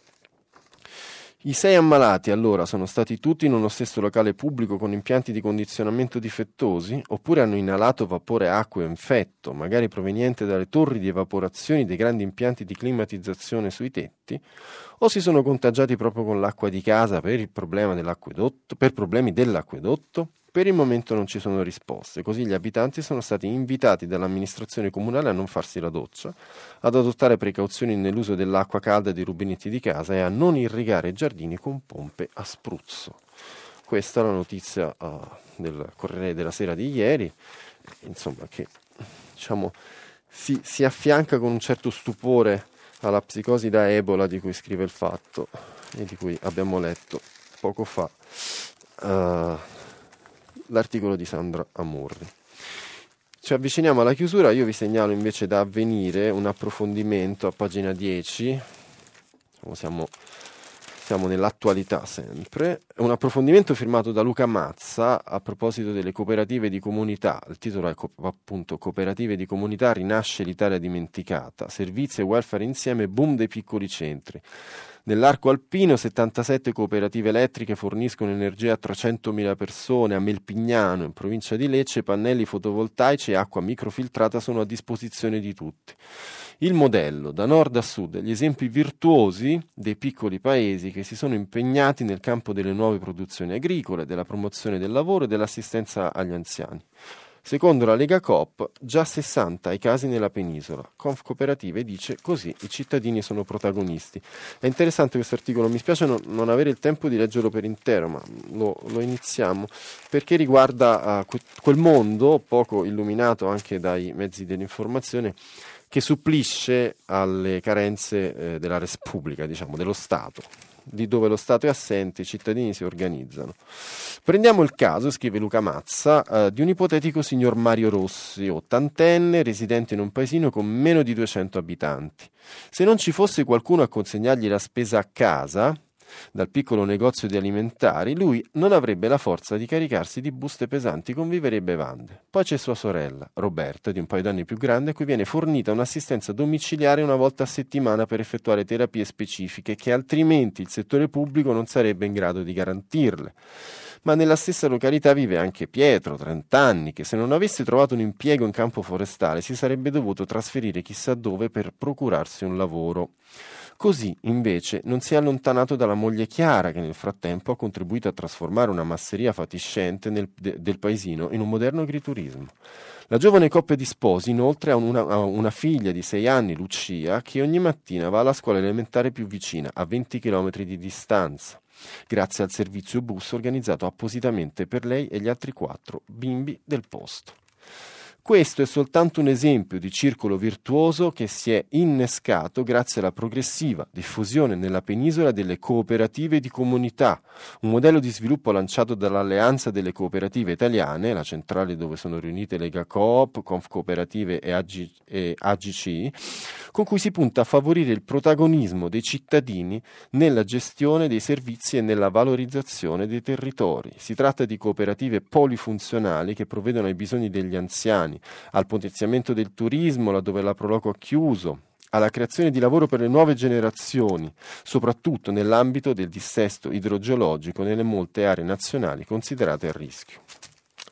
I 6 ammalati allora sono stati tutti in uno stesso locale pubblico con impianti di condizionamento difettosi, oppure hanno inalato vapore acqueo infetto, magari proveniente dalle torri di evaporazione dei grandi impianti di climatizzazione sui tetti, o si sono contagiati proprio con l'acqua di casa per problemi dell'acquedotto? Per il momento non ci sono risposte, così gli abitanti sono stati invitati dall'amministrazione comunale a non farsi la doccia, ad adottare precauzioni nell'uso dell'acqua calda dei rubinetti di casa e a non irrigare i giardini con pompe a spruzzo. Questa è la notizia del Corriere della Sera di ieri, insomma, che diciamo si affianca con un certo stupore alla psicosi da Ebola di cui scrive Il Fatto e di cui abbiamo letto poco fa l'articolo di Sandra Amorri. Ci avviciniamo alla chiusura, io vi segnalo invece da Avvenire un approfondimento a pagina 10, siamo nell'attualità sempre, un approfondimento firmato da Luca Mazza a proposito delle cooperative di comunità. Il titolo è appunto Cooperative di comunità, rinasce l'Italia dimenticata, servizi e welfare insieme, boom dei piccoli centri. Nell'arco alpino 77 cooperative elettriche forniscono energia a 300.000 persone. A Melpignano, in provincia di Lecce, pannelli fotovoltaici e acqua microfiltrata sono a disposizione di tutti. Il modello, da nord a sud, gli esempi virtuosi dei piccoli paesi che si sono impegnati nel campo delle nuove produzioni agricole, della promozione del lavoro e dell'assistenza agli anziani. Secondo la Lega Coop, già 60 i casi nella penisola. Confcooperative dice così i cittadini sono protagonisti. È interessante questo articolo, mi spiace non avere il tempo di leggerlo per intero, ma lo iniziamo, perché riguarda quel mondo poco illuminato anche dai mezzi dell'informazione che supplisce alle carenze della Repubblica, diciamo, dello Stato. Lì dove lo Stato è assente, i cittadini si organizzano. Prendiamo il caso, scrive Luca Mazza, di un ipotetico signor Mario Rossi, ottantenne, residente in un paesino con meno di 200 abitanti. Se non ci fosse qualcuno a consegnargli la spesa a casa, dal piccolo negozio di alimentari, lui non avrebbe la forza di caricarsi di buste pesanti con viveri e bevande. Poi c'è sua sorella, Roberta, di un paio d'anni più grande, a cui viene fornita un'assistenza domiciliare una volta a settimana per effettuare terapie specifiche che altrimenti il settore pubblico non sarebbe in grado di garantirle. Ma nella stessa località vive anche Pietro, 30 anni, che se non avesse trovato un impiego in campo forestale si sarebbe dovuto trasferire chissà dove per procurarsi un lavoro. Così, invece, non si è allontanato dalla moglie Chiara, che nel frattempo ha contribuito a trasformare una masseria fatiscente del paesino in un moderno agriturismo. La giovane coppia di sposi, inoltre, ha una figlia di 6 anni, Lucia, che ogni mattina va alla scuola elementare più vicina, a 20 km di distanza, grazie al servizio bus organizzato appositamente per lei e gli altri 4 bimbi del posto. Questo è soltanto un esempio di circolo virtuoso che si è innescato grazie alla progressiva diffusione nella penisola delle cooperative di comunità, un modello di sviluppo lanciato dall'Alleanza delle Cooperative Italiane, la centrale dove sono riunite Lega Coop, Confcooperative e AGC, con cui si punta a favorire il protagonismo dei cittadini nella gestione dei servizi e nella valorizzazione dei territori. Si tratta di cooperative polifunzionali che provvedono ai bisogni degli anziani, al potenziamento del turismo laddove la Proloco ha chiuso, alla creazione di lavoro per le nuove generazioni, soprattutto nell'ambito del dissesto idrogeologico nelle molte aree nazionali considerate a rischio.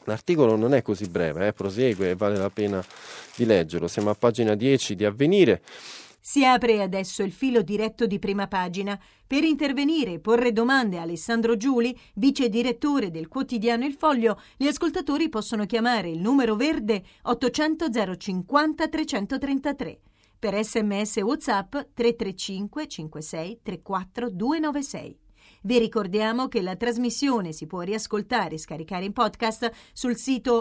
L'articolo non è così breve, prosegue e vale la pena di leggerlo. Siamo a pagina 10 di Avvenire. Si apre adesso il filo diretto di Prima Pagina. Per intervenire e porre domande a Alessandro Giuli, vice direttore del quotidiano Il Foglio, gli ascoltatori possono chiamare il numero verde 800 050 333. Per SMS e WhatsApp 335 56 34 296. Vi ricordiamo che la trasmissione si può riascoltare e scaricare in podcast sul sito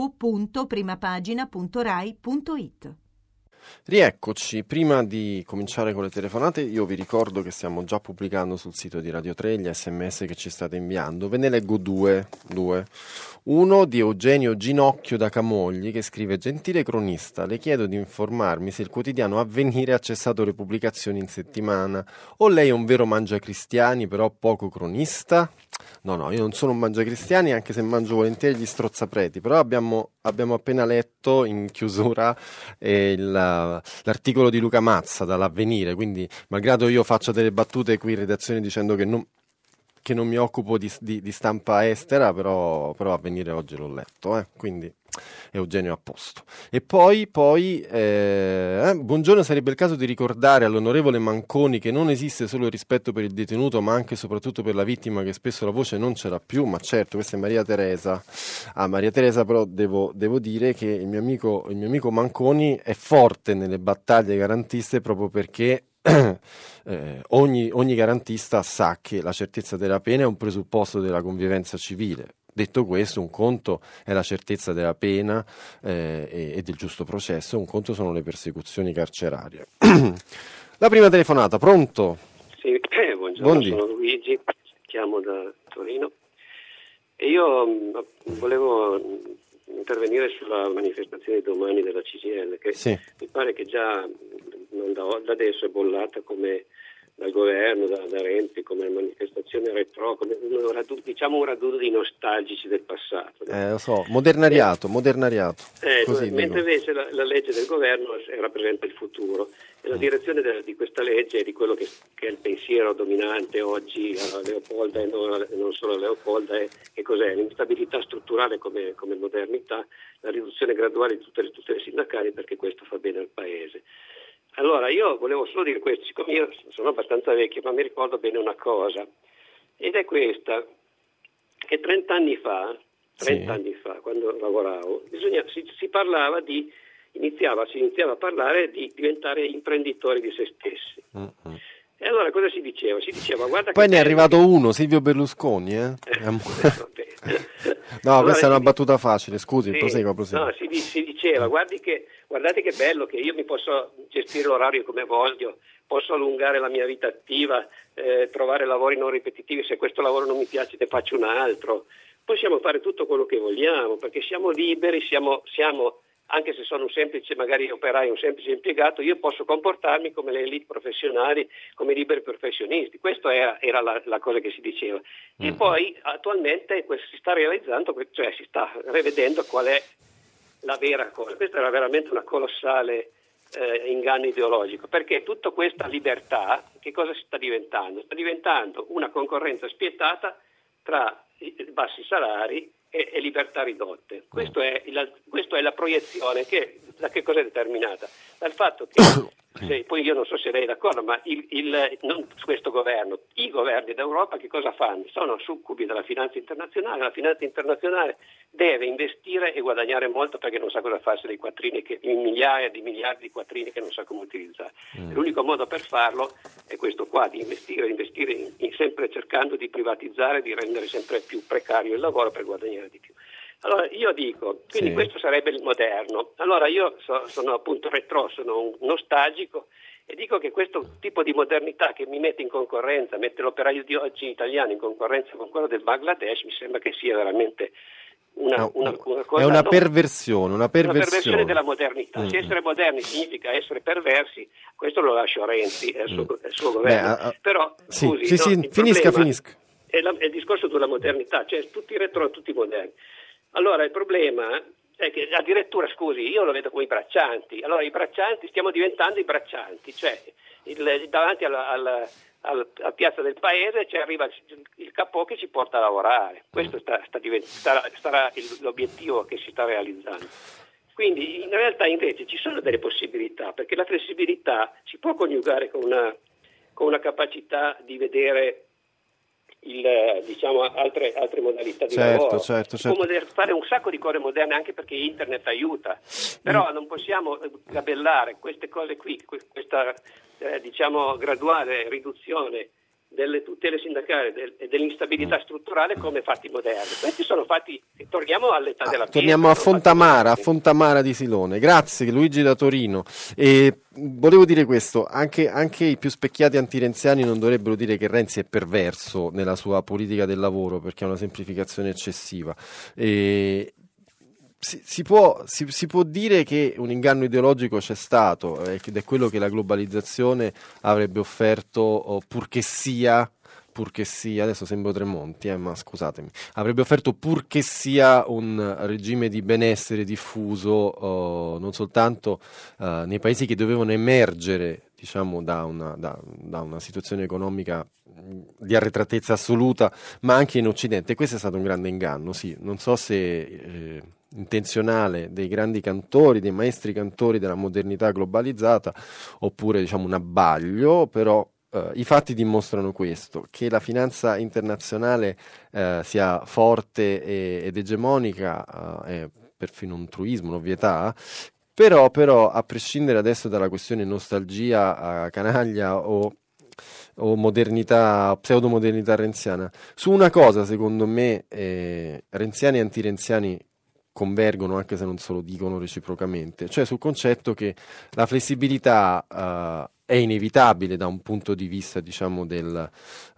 www.primapagina.rai.it. Rieccoci, prima di cominciare con le telefonate io vi ricordo che stiamo già pubblicando sul sito di Radio 3 gli sms che ci state inviando, ve ne leggo due. Uno di Eugenio Ginocchio da Camogli che scrive: gentile cronista, le chiedo di informarmi se il quotidiano Avvenire ha cessato le pubblicazioni in settimana, o lei è un vero mangiacristiani però poco cronista? No, io non sono un mangiacristiani, anche se mangio volentieri gli strozzapreti, però abbiamo appena letto in chiusura l'articolo di Luca Mazza dall'Avvenire, quindi malgrado io faccia delle battute qui in redazione dicendo che non mi occupo di stampa estera, però Avvenire oggi l'ho letto, quindi Eugenio a posto. E poi buongiorno, sarebbe il caso di ricordare all'onorevole Manconi che non esiste solo il rispetto per il detenuto, ma anche e soprattutto per la vittima, che spesso la voce non ce l'ha più. Ma certo, questa è Maria Teresa. Maria Teresa, però devo dire che il mio amico Manconi è forte nelle battaglie garantiste, proprio perché ogni garantista sa che la certezza della pena è un presupposto della convivenza civile. Detto questo, un conto è la certezza della pena e del giusto processo, un conto sono le persecuzioni carcerarie. La prima telefonata, pronto? Sì, buongiorno, sono Luigi, chiamo da Torino e io volevo intervenire sulla manifestazione di domani della CGIL, che sì, mi pare che già da adesso è bollata come dal governo, da Renzi, come manifestazione retro, come un raduno di nostalgici del passato. Lo so, modernariato. Così mentre invece la legge del governo rappresenta il futuro. E la direzione di questa legge e di quello che è il pensiero dominante oggi a Leopolda e non solo a Leopolda è che cos'è? L'instabilità strutturale come modernità, la riduzione graduale di tutte le tutele sindacali, perché questo fa bene al Paese. Allora, io volevo solo dire questo, siccome io sono abbastanza vecchio, ma mi ricordo bene una cosa, ed è questa, che 30 anni fa, quando lavoravo, si parlava si iniziava a parlare di diventare imprenditori di se stessi. E allora cosa si diceva? Si diceva, guarda, poi ne è arrivato uno, Silvio Berlusconi, No, allora, questa è una battuta facile, scusi, sì, prosegua. No, si diceva, guardate che bello che io mi posso gestire l'orario come voglio, posso allungare la mia vita attiva, trovare lavori non ripetitivi, se questo lavoro non mi piace ne faccio un altro, possiamo fare tutto quello che vogliamo, perché siamo liberi, siamo anche se sono un semplice magari operaio, un semplice impiegato, io posso comportarmi come le elite professionali, come liberi professionisti. Questa era la cosa che si diceva. E poi attualmente si sta realizzando, cioè si sta rivedendo qual è la vera cosa. Questa era veramente una colossale inganno ideologico, perché tutta questa libertà, che cosa si sta diventando? Sta diventando una concorrenza spietata tra bassi salari e libertà ridotte. Questa è la proiezione da che cosa è determinata? Dal fatto che, poi io non so se lei è d'accordo, ma non questo governo, i governi d'Europa che cosa fanno? Sono succubi della finanza internazionale. La finanza internazionale deve investire e guadagnare molto perché non sa cosa farsi dei quattrini, migliaia di miliardi di quattrini che non sa come utilizzare. L'unico modo per farlo è questo qua, di investire sempre cercando di privatizzare, di rendere sempre più precario il lavoro per guadagnare di più. Allora io dico, quindi questo sarebbe il moderno. Allora io sono appunto retro, sono un nostalgico e dico che questo tipo di modernità che mi mette in concorrenza, mette l'operaio di oggi italiano in concorrenza con quello del Bangladesh, mi sembra che sia veramente una cosa, è una perversione. Una perversione della modernità. Se essere moderni significa essere perversi, questo lo lascio a Renzi e al suo governo. Però scusi, finisca. È il discorso della modernità, cioè tutti retro, tutti moderni. Allora il problema è che addirittura, scusi, io lo vedo come i braccianti. Allora i braccianti, stiamo diventando i braccianti, cioè davanti alla piazza del paese arriva il capò che ci porta a lavorare. Questo sarà l'obiettivo che si sta realizzando. Quindi in realtà invece ci sono delle possibilità, perché la flessibilità si può coniugare con una capacità di vedere altre modalità di lavoro. Certo. Si può fare un sacco di cose moderne, anche perché internet aiuta, però non possiamo gabellare queste cose qui, questa graduale riduzione delle tutele sindacali e dell'instabilità strutturale come fatti moderni. Questi sono fatti, torniamo all'età della pietra. Torniamo a Fontamara di Silone. Grazie Luigi da Torino. E volevo dire questo, anche i più specchiati antirenziani non dovrebbero dire che Renzi è perverso nella sua politica del lavoro, perché è una semplificazione eccessiva. Si può dire che un inganno ideologico c'è stato, ed è quello che la globalizzazione avrebbe offerto, purché sia, adesso sembro Tremonti, ma scusatemi, avrebbe offerto purché sia un regime di benessere diffuso, non soltanto nei paesi che dovevano emergere, diciamo, da una situazione economica di arretratezza assoluta, ma anche in Occidente. Questo è stato un grande inganno, sì, non so se intenzionale dei grandi cantori, dei maestri cantori della modernità globalizzata, oppure diciamo un abbaglio, però i fatti dimostrano questo, che la finanza internazionale sia forte ed egemonica, è perfino un truismo, un'ovvietà. Però a prescindere adesso dalla questione nostalgia, canaglia o modernità, pseudomodernità renziana, su una cosa secondo me renziani e antirenziani convergono, anche se non se lo dicono reciprocamente, cioè sul concetto che la flessibilità è inevitabile da un punto di vista, diciamo, del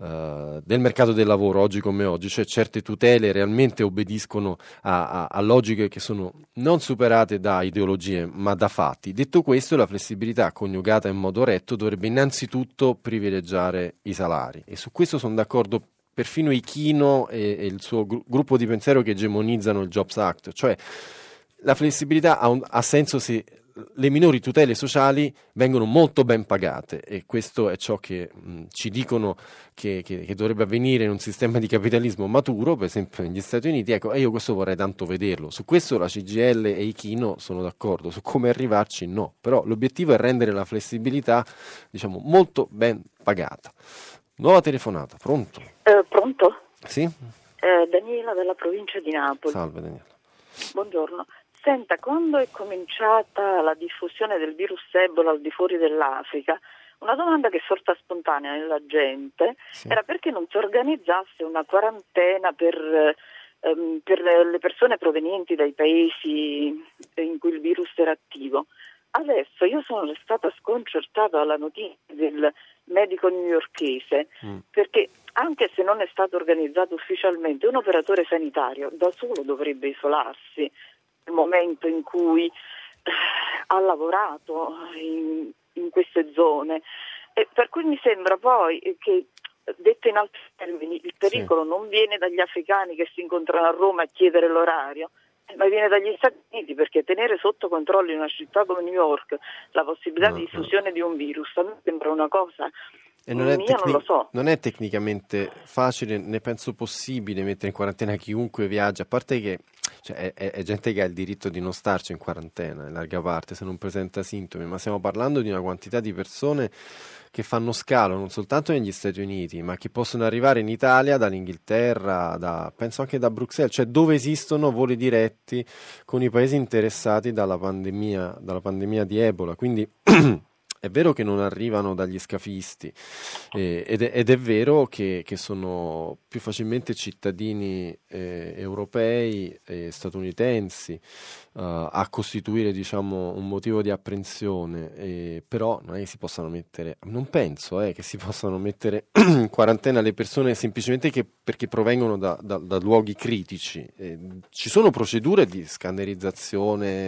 mercato del lavoro oggi come oggi, cioè certe tutele realmente obbediscono a logiche che sono non superate da ideologie ma da fatti. Detto questo, la flessibilità coniugata in modo retto dovrebbe innanzitutto privilegiare i salari, e su questo sono d'accordo perfino Ichino e il suo gruppo di pensiero che egemonizzano il Jobs Act, cioè la flessibilità ha senso se le minori tutele sociali vengono molto ben pagate, e questo è ciò che ci dicono che dovrebbe avvenire in un sistema di capitalismo maturo, per esempio negli Stati Uniti. Ecco, io questo vorrei tanto vederlo. Su questo la CGIL e Ichino sono d'accordo, su come arrivarci no, però l'obiettivo è rendere la flessibilità, diciamo, molto ben pagata. Nuova telefonata, pronto? Pronto? Sì? Daniela dalla provincia di Napoli. Salve Daniela. Buongiorno. Senta, quando è cominciata la diffusione del virus Ebola al di fuori dell'Africa, una domanda che è sorta spontanea nella gente era perché non si organizzasse una quarantena per le persone provenienti dai paesi in cui il virus era attivo. Adesso io sono stata sconcertata dalla notizia del medico newyorkese, perché anche se non è stato organizzato ufficialmente, un operatore sanitario da solo dovrebbe isolarsi nel momento in cui ha lavorato in queste zone, e per cui mi sembra poi che, detto in altri termini, il pericolo non viene dagli africani che si incontrano a Roma a chiedere l'orario, ma viene dagli Stati Uniti, perché tenere sotto controllo in una città come New York la possibilità di diffusione di un virus a me sembra una cosa non lo so. Non è tecnicamente facile, né penso possibile mettere in quarantena chiunque viaggia, a parte che è gente che ha il diritto di non starci in quarantena in larga parte se non presenta sintomi, ma stiamo parlando di una quantità di persone che fanno scalo non soltanto negli Stati Uniti, ma che possono arrivare in Italia dall'Inghilterra, penso anche da Bruxelles, cioè dove esistono voli diretti con i paesi interessati dalla pandemia di Ebola. Quindi è vero che non arrivano dagli scafisti, ed è vero che sono più facilmente cittadini europei e statunitensi a costituire, diciamo, un motivo di apprensione, però non è che si possano mettere, non penso che si possano mettere in quarantena le persone semplicemente perché provengono da luoghi critici. Ci sono procedure di scannerizzazione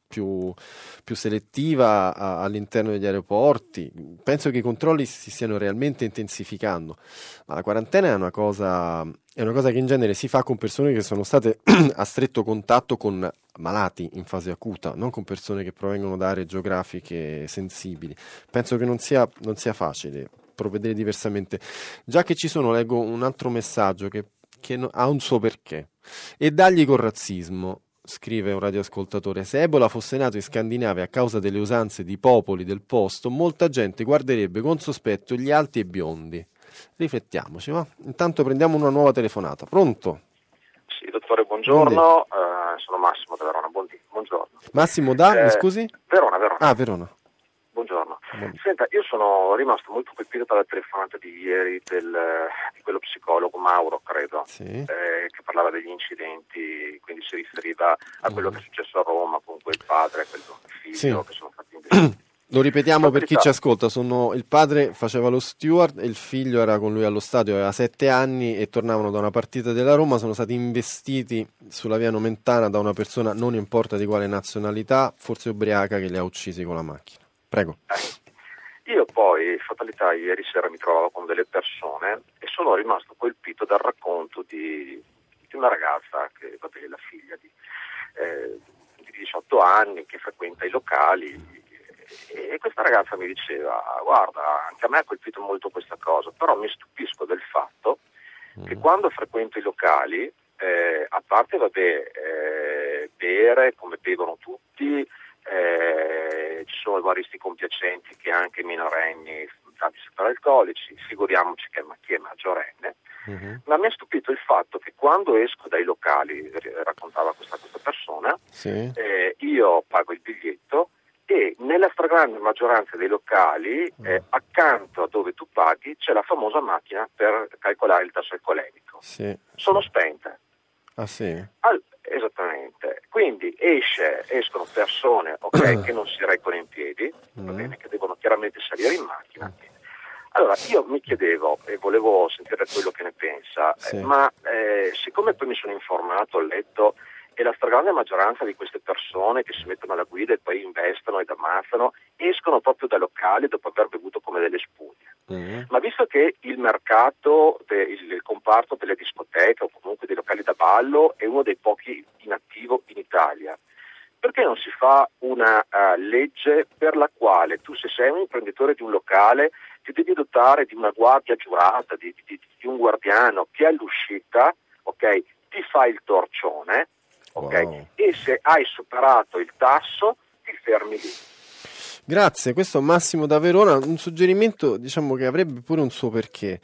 più selettiva all'interno degli aeroporti. Penso che i controlli si stiano realmente intensificando, ma la quarantena è una cosa che in genere si fa con persone che sono state a stretto contatto con malati in fase acuta, non con persone che provengono da aree geografiche sensibili. Penso che non sia facile provvedere diversamente. Già che ci sono, leggo un altro messaggio che ha un suo perché. E dagli col razzismo, scrive un radioascoltatore, se Ebola fosse nato in Scandinavia a causa delle usanze di popoli del posto, molta gente guarderebbe con sospetto gli alti e biondi. Riflettiamoci, va? Intanto prendiamo una nuova telefonata. Pronto? Sì, dottore, buongiorno. Sono Massimo da Verona. Buongiorno. Massimo da, mi scusi? Verona. Ah, Verona. Buongiorno. Senta, io sono rimasto molto colpito dalla telefonata di ieri di quello psicologo Mauro, credo, sì. Che parlava degli incidenti, quindi si riferiva a quello che è successo a Roma con quel padre e quel figlio, sì, che sono stati investiti. Lo ripetiamo per chi ci ascolta, il padre faceva lo steward e il figlio era con lui allo stadio, aveva 7 anni e tornavano da una partita della Roma, sono stati investiti sulla via Nomentana da una persona, non importa di quale nazionalità, forse ubriaca, che li ha uccisi con la macchina. Prego. Io poi, fatalità, ieri sera mi trovavo con delle persone e sono rimasto colpito dal racconto di una ragazza, che vabbè, la figlia di 18 anni, che frequenta i locali, e questa ragazza mi diceva: guarda, anche a me ha colpito molto questa cosa, però mi stupisco del fatto che quando frequento i locali, a parte bere come bevono tutti, ci sono varisti compiacenti che anche minorenni, tanti superalcolici, figuriamoci chi è maggiorenne. Ma mi ha stupito il fatto che quando esco dai locali, raccontava questa persona, sì, io pago il biglietto e nella stragrande maggioranza dei locali, accanto a dove tu paghi, c'è la famosa macchina per calcolare il tasso alcolemico. Sì, sono spente. Ah sì? Esattamente. Quindi escono persone che non si reggono in piedi, va bene, che devono chiaramente salire in macchina. Allora io mi chiedevo e volevo sentire quello che ne pensa, sì, ma siccome poi mi sono informato, ho letto, e la stragrande maggioranza di queste persone che si mettono alla guida e poi investono ed ammazzano escono proprio da locali dopo aver bevuto come delle spugne. Ma visto che il mercato, il comparto delle discoteche o comunque dei locali da ballo è uno dei pochi in attivo in Italia, perché non si fa una legge per la quale tu, se sei un imprenditore di un locale, ti devi dotare di una guardia giurata, di un guardiano che all'uscita, ti fa il torcione, wow, e se hai superato il tasso ti fermi lì. Grazie, questo è Massimo da Verona, un suggerimento diciamo che avrebbe pure un suo perché.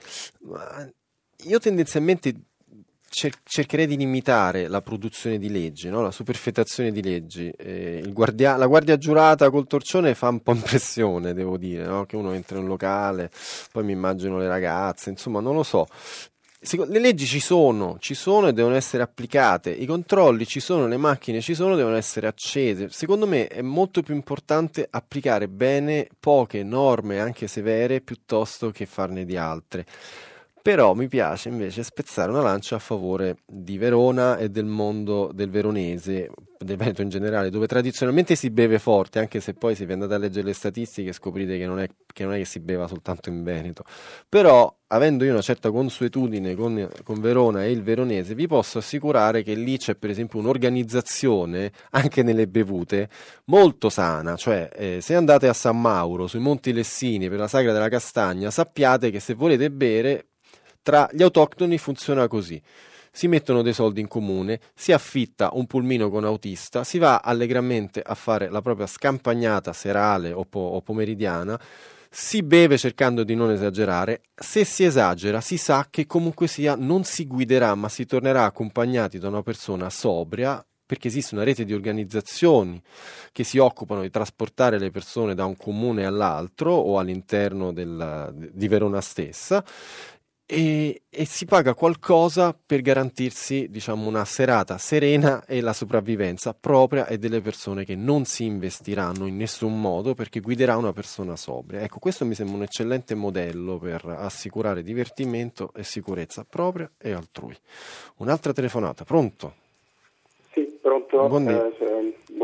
Io tendenzialmente cercherei di limitare la produzione di leggi, no? La superfetazione di leggi. La guardia giurata col torcione fa un po' impressione, devo dire, no? Che uno entra in un locale, poi mi immagino le ragazze, insomma non lo so. Le leggi ci sono e devono essere applicate, i controlli ci sono, le macchine ci sono, devono essere accese. Secondo me è molto più importante applicare bene poche norme, anche severe, piuttosto che farne di altre. Però mi piace invece spezzare una lancia a favore di Verona e del mondo del veronese, del Veneto in generale, dove tradizionalmente si beve forte, anche se poi se vi andate a leggere le statistiche scoprite che non è che si beva soltanto in Veneto. Però, avendo io una certa consuetudine con Verona e il veronese, vi posso assicurare che lì c'è per esempio un'organizzazione, anche nelle bevute, molto sana. Cioè, se andate a San Mauro, sui Monti Lessini, per la Sagra della Castagna, sappiate che se volete bere, tra gli autoctoni funziona così: si mettono dei soldi in comune, si affitta un pulmino con autista, si va allegramente a fare la propria scampagnata serale o pomeridiana, si beve cercando di non esagerare. Se si esagera si sa che comunque sia non si guiderà, ma si tornerà accompagnati da una persona sobria, perché esiste una rete di organizzazioni che si occupano di trasportare le persone da un comune all'altro o all'interno di Verona stessa. E si paga qualcosa per garantirsi, diciamo, una serata serena e la sopravvivenza propria e delle persone che non si investiranno in nessun modo, perché guiderà una persona sobria. Ecco, questo mi sembra un eccellente modello per assicurare divertimento e sicurezza propria e altrui. Un'altra telefonata, pronto? Sì, pronto. Buongiorno.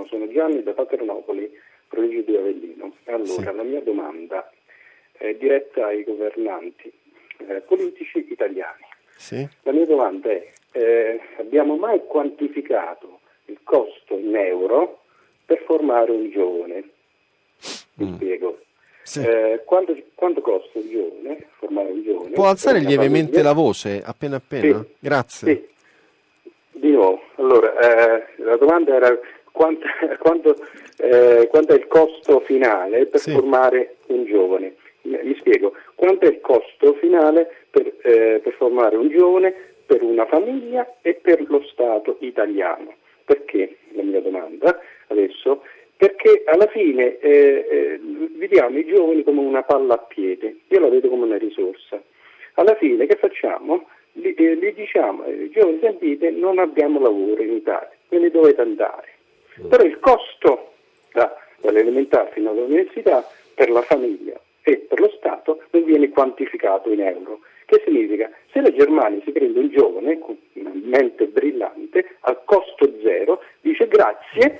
buongiorno, sono Gianni da Paternopoli, provincia di Avellino. Allora, la mia domanda è diretta ai governanti politici italiani. Sì. La mia domanda è, abbiamo mai quantificato il costo in euro per formare un giovane? Mi spiego. Sì. Quanto costa un giovane, formare un giovane? Può alzare lievemente famiglia? la voce, appena? Sì. Grazie. Sì. Di nuovo, allora, la domanda era quanto è il costo finale per formare un giovane? Mi spiego, quanto è il costo finale per formare un giovane, per una famiglia e per lo Stato italiano? Perché, la mia domanda adesso, perché alla fine vediamo i giovani come una palla a piede, io la vedo come una risorsa. Alla fine che facciamo? Li diciamo ai giovani, sentite, non abbiamo lavoro in Italia, quindi dovete andare. Però il costo dall'elementare fino all'università per la famiglia e per lo Stato non viene quantificato in euro. Che significa? Se la Germania si prende un giovane con una mente brillante al costo zero, dice grazie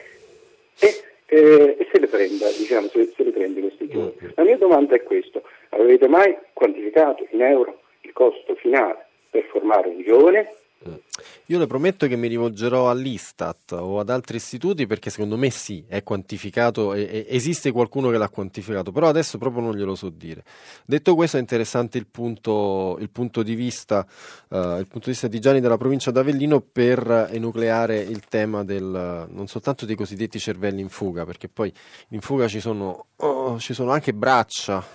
e se le prenda, diciamo, se le prende questi giovani. La mia domanda è questa: avete mai quantificato in euro il costo finale per formare un giovane? Io le prometto che mi rivolgerò all'Istat o ad altri istituti, perché secondo me sì, è quantificato e esiste qualcuno che l'ha quantificato, però adesso proprio non glielo so dire. Detto questo, è interessante il punto di vista di Gianni dalla provincia d'Avellino per enucleare il tema non soltanto dei cosiddetti cervelli in fuga, perché poi in fuga ci sono anche braccia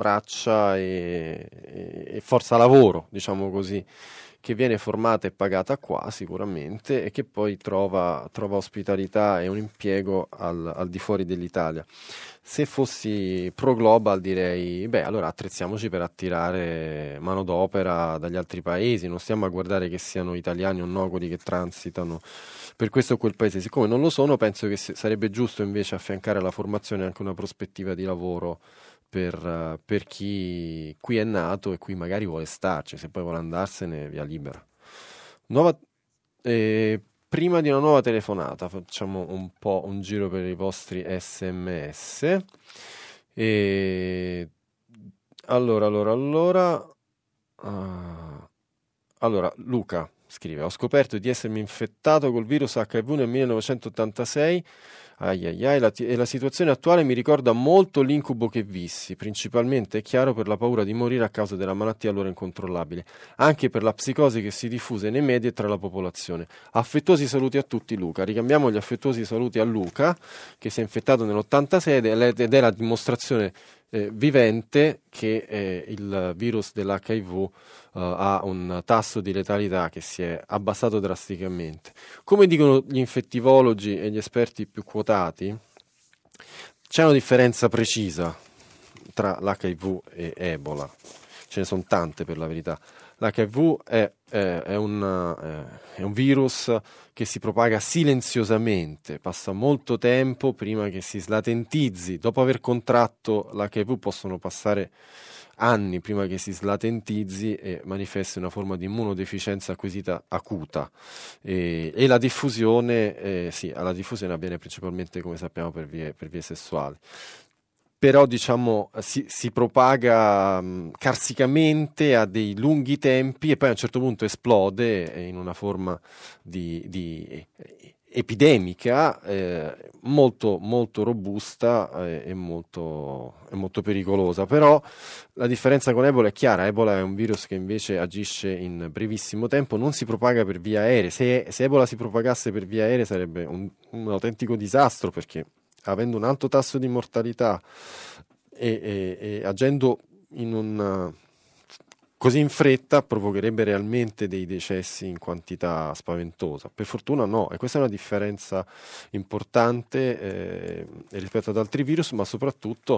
e forza lavoro, diciamo così, che viene formata e pagata qua sicuramente e che poi trova ospitalità e un impiego al di fuori dell'Italia. Se fossi pro global direi, allora attrezziamoci per attirare manodopera dagli altri paesi, non stiamo a guardare che siano italiani o no quelli che transitano per questo o quel paese. Siccome non lo sono, penso che sarebbe giusto invece affiancare alla formazione anche una prospettiva di lavoro per chi qui è nato e qui magari vuole starci, se poi vuole andarsene via libera. Prima di una nuova telefonata facciamo un giro per i vostri SMS. Allora Luca scrive: ho scoperto di essermi infettato col virus HIV nel 1986. La situazione attuale mi ricorda molto l'incubo che vissi, principalmente, è chiaro, per la paura di morire a causa della malattia allora incontrollabile, anche per la psicosi che si diffuse nei media e tra la popolazione. Affettuosi saluti a tutti, Luca. Ricambiamo gli affettuosi saluti a Luca, che si è infettato nell'86 ed è la dimostrazione vivente che il virus dell'HIV ha un tasso di letalità che si è abbassato drasticamente. Come dicono gli infettivologi e gli esperti più quotati, c'è una differenza precisa tra l'HIV e Ebola. Ce ne sono tante, per la verità. L'HIV è un virus che si propaga silenziosamente, passa molto tempo prima che si slatentizzi. Dopo aver contratto l'HIV possono passare anni prima che si slatentizzi e manifesti una forma di immunodeficienza acquisita acuta, e la diffusione la diffusione avviene principalmente, come sappiamo, per vie sessuali. Però diciamo si propaga carsicamente a dei lunghi tempi e poi a un certo punto esplode in una forma di epidemica molto, molto robusta e molto pericolosa. Però la differenza con Ebola è chiara: Ebola è un virus che invece agisce in brevissimo tempo, non si propaga per via aerea. Se Ebola si propagasse per via aerea sarebbe un autentico disastro, perché avendo un alto tasso di mortalità e agendo così in fretta provocherebbe realmente dei decessi in quantità spaventosa. Per fortuna no, e questa è una differenza importante rispetto ad altri virus, ma soprattutto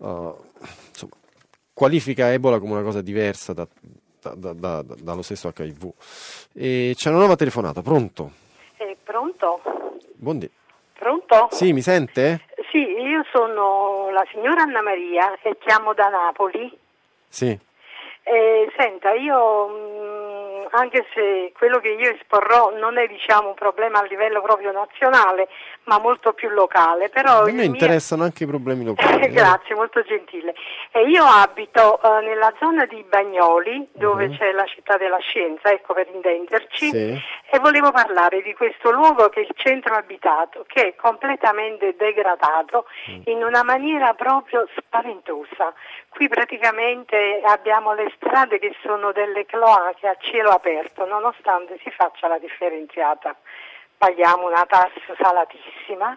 qualifica Ebola come una cosa diversa dallo stesso HIV. E c'è una nuova telefonata, pronto? Pronto? Buondì. Pronto? Sì, mi sente? Sì, io sono la signora Anna Maria e chiamo da Napoli. Sì. Senta, io anche se quello che io esporrò non è un problema a livello proprio nazionale, ma molto più locale. Però a me interessano anche i problemi locali. Grazie, molto gentile. Io abito nella zona di Bagnoli, dove c'è la città della scienza, ecco, per intenderci, e volevo parlare di questo luogo che è il centro abitato, che è completamente degradato in una maniera proprio spaventosa. Qui praticamente abbiamo le strade che sono delle cloache a cielo aperto, nonostante si faccia la differenziata. Paghiamo una tassa salatissima,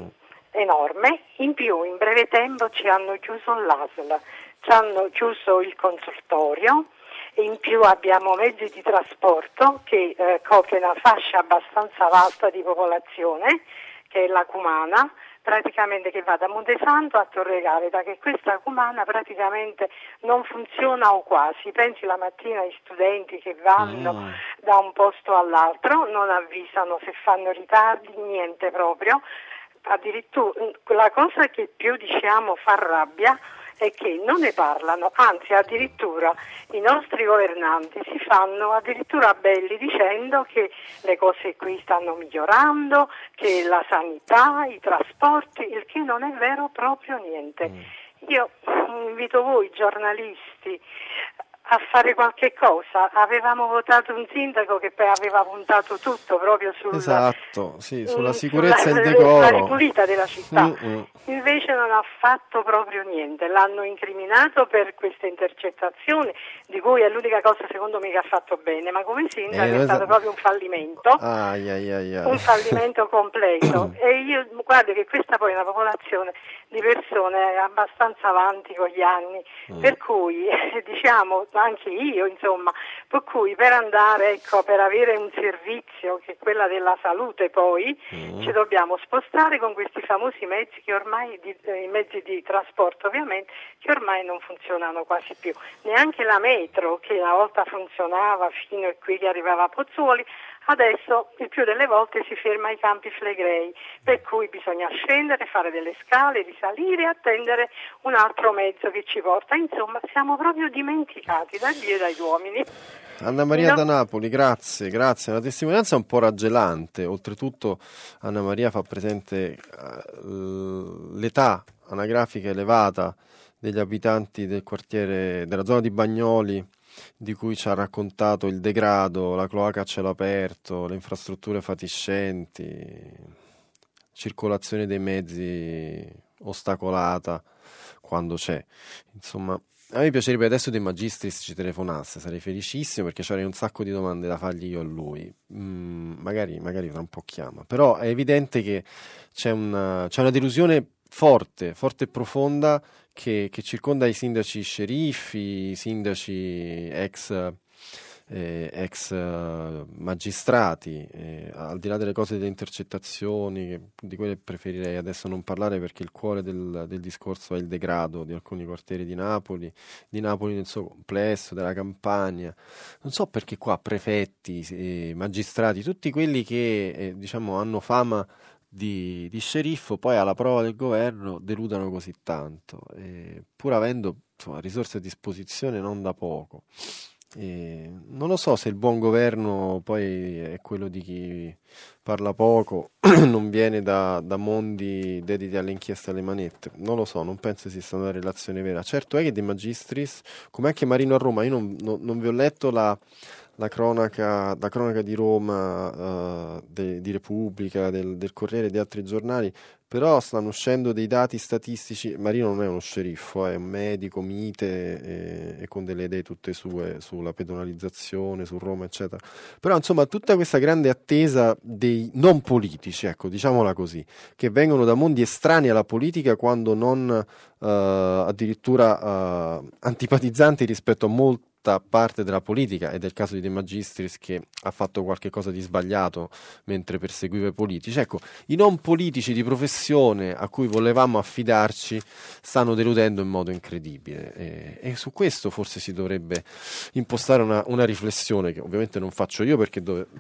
enorme. In più, in breve tempo ci hanno chiuso l'ASL, ci hanno chiuso il consultorio, e in più abbiamo mezzi di trasporto che coprono una fascia abbastanza vasta di popolazione, che è la Cumana, praticamente, che va da Montesanto a Torre Gareta, che questa Cumana praticamente non funziona o quasi. Pensi la mattina ai studenti che vanno da un posto all'altro, non avvisano se fanno ritardi, niente proprio. Addirittura la cosa che più fa rabbia è che non ne parlano, anzi addirittura i nostri governanti si fanno addirittura belli dicendo che le cose qui stanno migliorando, che la sanità, i trasporti, il che non è vero proprio niente. Io invito voi giornalisti a fare qualche cosa. Avevamo votato un sindaco che poi aveva puntato tutto proprio sulla sicurezza e il decoro, la ripulita della città. Invece non ha fatto proprio niente. L'hanno incriminato per queste intercettazioni, di cui è l'unica cosa secondo me che ha fatto bene, ma come sindaco è stato proprio un fallimento. Un fallimento completo. E io guardo che questa poi è una popolazione di persone abbastanza avanti con gli anni, per cui anche io, insomma, per cui per andare, per avere un servizio che è quella della salute poi, ci dobbiamo spostare con questi famosi mezzi che ormai, i mezzi di trasporto ovviamente, che ormai non funzionano quasi più. Neanche la metro, che una volta funzionava fino a qui che arrivava a Pozzuoli, adesso il più delle volte si ferma ai Campi Flegrei, per cui bisogna scendere, fare delle scale, risalire e attendere un altro mezzo che ci porta. Insomma, siamo proprio dimenticati da Dio e dagli uomini. Anna Maria da Napoli, grazie, una testimonianza un po' raggelante. Oltretutto Anna Maria fa presente l'età anagrafica elevata degli abitanti del quartiere, della zona di Bagnoli, di cui ci ha raccontato il degrado, la cloaca a cielo aperto, le infrastrutture fatiscenti, circolazione dei mezzi ostacolata quando c'è. Insomma, a me piacerebbe adesso De Magistris ci telefonasse, sarei felicissimo, perché c'avrei un sacco di domande da fargli io a lui. Magari tra un po' chiama. Però è evidente che c'è una delusione forte e profonda che circonda i sindaci sceriffi, i sindaci ex magistrati, al di là delle cose delle intercettazioni, di quelle preferirei adesso non parlare, perché il cuore del discorso è il degrado di alcuni quartieri di Napoli nel suo complesso, della Campania. Non so perché qua prefetti, magistrati, tutti quelli che hanno fama di sceriffo, poi alla prova del governo deludano così tanto, pur avendo risorse a disposizione non da poco. Non lo so se il buon governo poi è quello di chi parla poco, non viene da mondi dediti alle inchieste alle manette. Non lo so, non penso esista una relazione vera. Certo è che De Magistris, come anche Marino a Roma, io non vi ho letto la cronaca di Roma, di Repubblica, del Corriere e di altri giornali, però stanno uscendo dei dati statistici. Marino non è uno sceriffo, è un medico mite e con delle idee tutte sue sulla pedonalizzazione, su Roma, eccetera. Però insomma tutta questa grande attesa dei non politici, ecco, diciamola così, che vengono da mondi estranei alla politica, quando non addirittura antipatizzanti rispetto a molta parte della politica, ed è il caso di De Magistris, che ha fatto qualche cosa di sbagliato mentre perseguiva i politici. Ecco, i non politici di professione a cui volevamo affidarci stanno deludendo in modo incredibile, e su questo forse si dovrebbe impostare una riflessione, che ovviamente non faccio io perché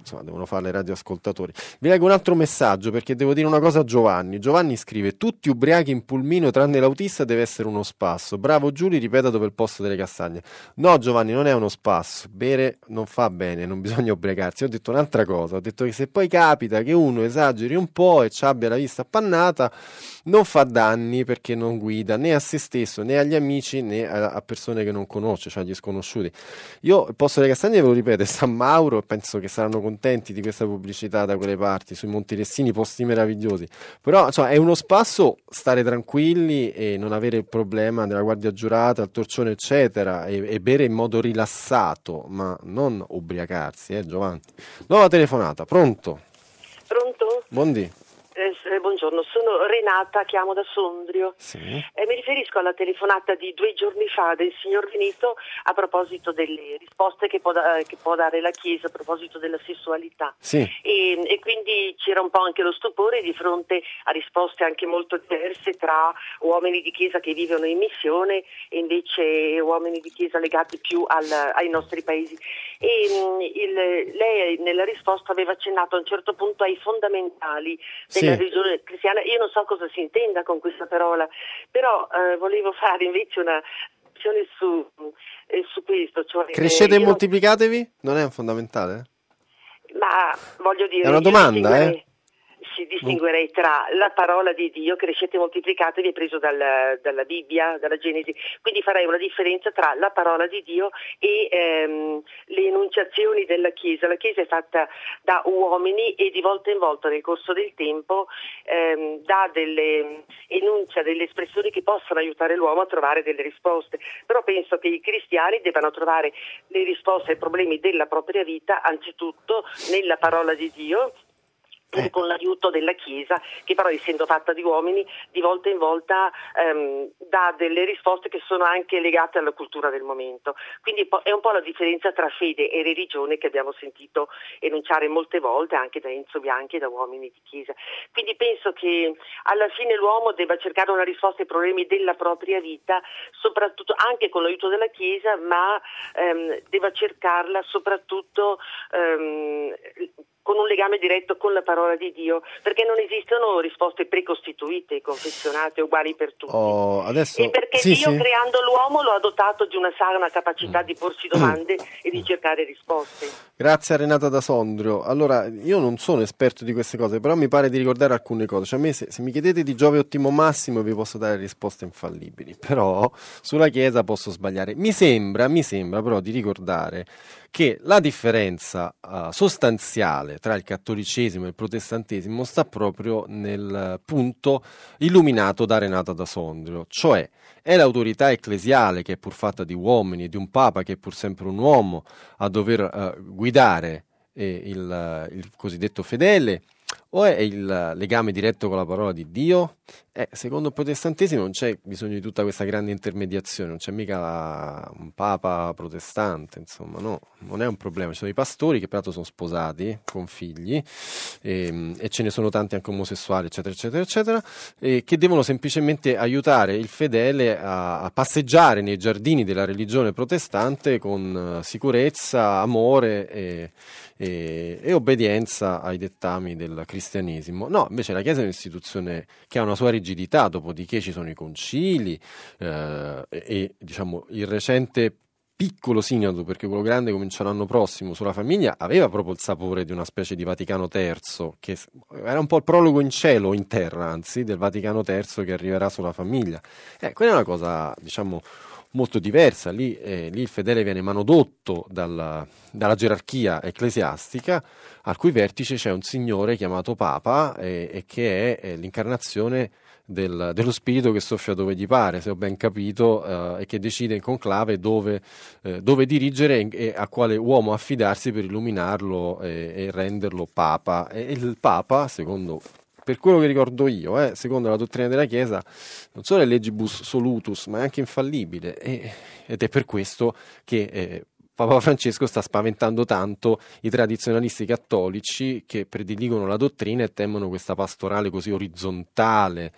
insomma devono fare i radioascoltatori. Vi leggo un altro messaggio perché devo dire una cosa a Giovanni. Giovanni scrive: tutti ubriachi in pulmino tranne l'autista, deve essere uno spasso. Bravo Giulio, ripeta dove è il posto delle castagne. No Giovanni, non è uno spasso, bere non fa bene, non bisogna ubriacarsi. Ho detto un'altra cosa, ho detto che se poi capita che uno esageri un po' e ci abbia la vista appannata, non fa danni perché non guida né a se stesso né agli amici né a persone che non conosce, cioè agli sconosciuti. Io il posto delle castagne, ve lo ripeto, è San Mauro e penso che saranno contenti di questa pubblicità da quelle parti, sui Monti Lessini, posti meravigliosi. Però cioè, è uno spasso stare tranquilli e non avere il problema della guardia giurata, il torcione eccetera, e bere in modo rilassato, ma non ubriacarsi, Giovanni. Nuova telefonata, pronto? Pronto? Buondì. Buongiorno, sono Renata, chiamo da Sondrio. Sì. Mi riferisco alla telefonata di 2 giorni fa del signor Veneto a proposito delle risposte che può dare la Chiesa a proposito della sessualità. Sì. E quindi c'era un po' anche lo stupore di fronte a risposte anche molto diverse tra uomini di Chiesa che vivono in missione e invece uomini di Chiesa legati più ai nostri paesi. Lei nella risposta aveva accennato a un certo punto ai fondamentali della religione cristiana. Io non so cosa si intenda con questa parola, però volevo fare invece una riflessione su questo. Cioè, crescete e moltiplicatevi? Non è un fondamentale? Ma voglio dire... È una domanda, distinguerei tra la parola di Dio, crescete e moltiplicatevi, è preso dalla Bibbia, dalla Genesi, quindi farei una differenza tra la parola di Dio e le enunciazioni della Chiesa. La Chiesa è fatta da uomini e di volta in volta nel corso del tempo enuncia delle espressioni che possono aiutare l'uomo a trovare delle risposte, però penso che i cristiani debbano trovare le risposte ai problemi della propria vita anzitutto nella parola di Dio, con l'aiuto della Chiesa, che però essendo fatta di uomini di volta in volta dà delle risposte che sono anche legate alla cultura del momento. Quindi è un po' la differenza tra fede e religione che abbiamo sentito enunciare molte volte anche da Enzo Bianchi e da uomini di Chiesa. Quindi penso che alla fine l'uomo debba cercare una risposta ai problemi della propria vita, soprattutto anche con l'aiuto della Chiesa, ma debba cercarla soprattutto con un legame diretto con la parola di Dio, perché non esistono risposte precostituite, confezionate, uguali per tutti. E perché Dio, creando l'uomo, lo ha dotato di una sana capacità di porsi domande e di cercare risposte. Grazie a Renata da Sondrio. Allora, io non sono esperto di queste cose, però mi pare di ricordare alcune cose. Cioè, a me, se mi chiedete di Giove Ottimo Massimo, vi posso dare risposte infallibili, però sulla Chiesa posso sbagliare. Mi sembra però di ricordare che la differenza sostanziale tra il cattolicesimo e il protestantesimo sta proprio nel punto illuminato da Renata da Sondrio, cioè è l'autorità ecclesiale, che è pur fatta di uomini, e di un papa che è pur sempre un uomo, a dover guidare il cosiddetto fedele, o è il legame diretto con la parola di Dio? Secondo il protestantesimo non c'è bisogno di tutta questa grande intermediazione, non c'è mica un papa protestante, insomma, no, non è un problema. Ci sono i pastori che peraltro sono sposati con figli e ce ne sono tanti anche omosessuali, eccetera, eccetera, eccetera, che devono semplicemente aiutare il fedele a passeggiare nei giardini della religione protestante con sicurezza, amore e obbedienza ai dettami del cristianesimo. No, invece la Chiesa è un'istituzione che ha una sua rigidità, dopodiché ci sono i concili e diciamo il recente piccolo sinodo, perché quello grande comincia l'anno prossimo, sulla famiglia, aveva proprio il sapore di una specie di Vaticano III, che era un po' il prologo in cielo, o in terra anzi, del Vaticano III che arriverà sulla famiglia. Quella è una cosa, diciamo, molto diversa. Lì il fedele viene manodotto dalla gerarchia ecclesiastica, al cui vertice c'è un signore chiamato Papa e che è l'incarnazione dello spirito che soffia dove gli pare, se ho ben capito, e che decide in conclave dove dirigere e a quale uomo affidarsi per illuminarlo e renderlo Papa. E il Papa, per quello che ricordo io, secondo la dottrina della Chiesa, non solo è legibus solutus, ma è anche infallibile, ed è per questo che Papa Francesco sta spaventando tanto i tradizionalisti cattolici che prediligono la dottrina e temono questa pastorale così orizzontale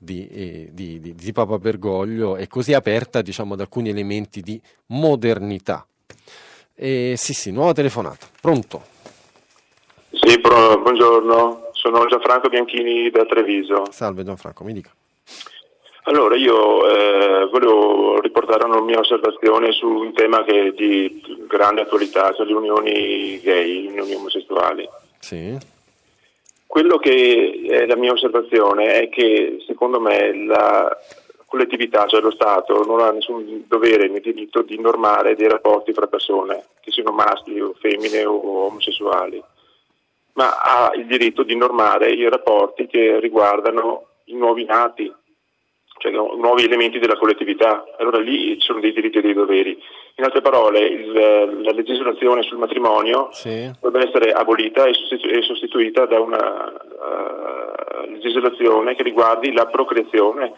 di Papa Bergoglio e così aperta, diciamo, ad alcuni elementi di modernità. Sì, nuova telefonata. Pronto? Sì, buongiorno, sono Gianfranco Bianchini da Treviso. Salve Gianfranco, mi dica. Allora, io volevo riportare una mia osservazione su un tema che è di grande attualità, cioè le unioni gay, le unioni omosessuali. Sì. Quello che è la mia osservazione è che secondo me la collettività, cioè lo Stato, non ha nessun dovere né diritto di normare dei rapporti fra persone, che siano maschi o femmine o omosessuali, ma ha il diritto di normare i rapporti che riguardano i nuovi nati, cioè nuovi elementi della collettività. Allora lì ci sono dei diritti e dei doveri. In altre parole, la legislazione sul matrimonio dovrebbe essere abolita e sostituita da una legislazione che riguardi la procreazione,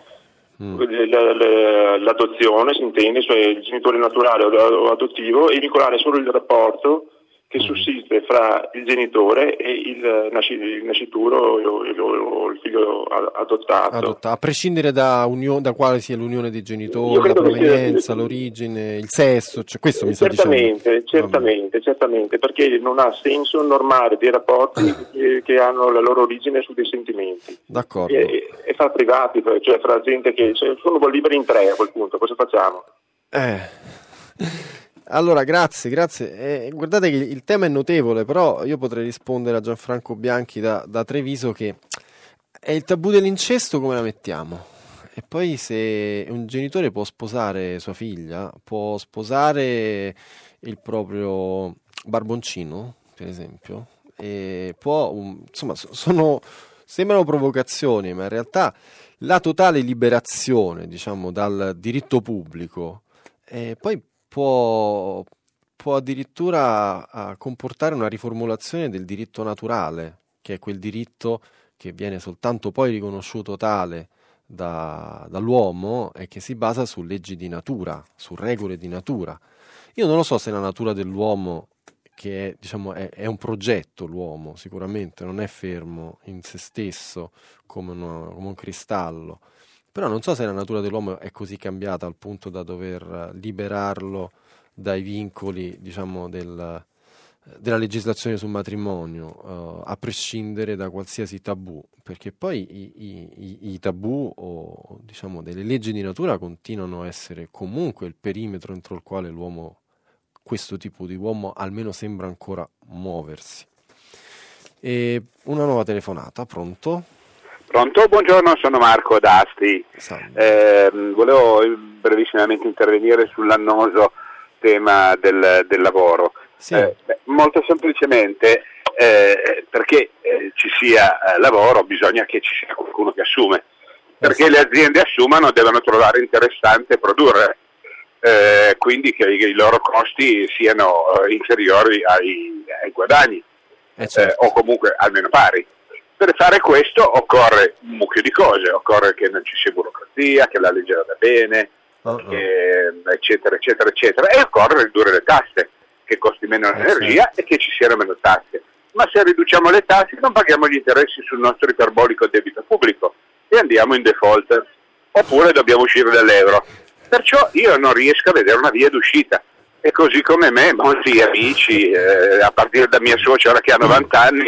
l'adozione, si intende, cioè il genitore naturale o adottivo, e vincolare solo il rapporto che sussiste fra il genitore e il nascituro o il figlio adottato. A prescindere da quale sia l'unione dei genitori, la provenienza, l'origine, il sesso, cioè questo mi sta dicendo. Certamente, perché non ha senso normare dei rapporti che hanno la loro origine su dei sentimenti. D'accordo. E fra privati, cioè fra gente che sono liberi in tre a quel punto, cosa facciamo? Allora, grazie. Guardate che il tema è notevole, però io potrei rispondere a Gianfranco Bianchi da Treviso che è il tabù dell'incesto, come la mettiamo? E poi se un genitore può sposare sua figlia, può sposare il proprio barboncino, per esempio, e può, insomma, sembrano provocazioni, ma in realtà la totale liberazione, diciamo, dal diritto pubblico, poi può addirittura comportare una riformulazione del diritto naturale, che è quel diritto che viene soltanto poi riconosciuto tale dall'uomo e che si basa su leggi di natura, su regole di natura. Io non lo so se la natura dell'uomo, che è un progetto, l'uomo sicuramente non è fermo in se stesso come un cristallo, però non so se la natura dell'uomo è così cambiata al punto da dover liberarlo dai vincoli, diciamo, della legislazione sul matrimonio, a prescindere da qualsiasi tabù, perché poi i tabù o diciamo delle leggi di natura continuano a essere comunque il perimetro entro il quale l'uomo, questo tipo di uomo, almeno sembra ancora muoversi. E una nuova telefonata, pronto? Pronto, buongiorno, sono Marco D'Asti. Volevo brevissimamente intervenire sull'annoso tema del lavoro. Sì. Molto semplicemente perché ci sia lavoro bisogna che ci sia qualcuno che assume, perché le aziende assumano devono trovare interessante produrre, quindi che i loro costi siano inferiori ai guadagni, o comunque almeno pari. Per fare questo occorre un mucchio di cose, occorre che non ci sia burocrazia, che la legge vada bene, eccetera, eccetera, eccetera, e occorre ridurre le tasse, che costi meno l'energia e che ci siano meno tasse. Ma se riduciamo le tasse non paghiamo gli interessi sul nostro iperbolico debito pubblico e andiamo in default, oppure dobbiamo uscire dall'euro. Perciò io non riesco a vedere una via d'uscita. E così come me, molti amici, a partire da mia suocera che ha 90 anni,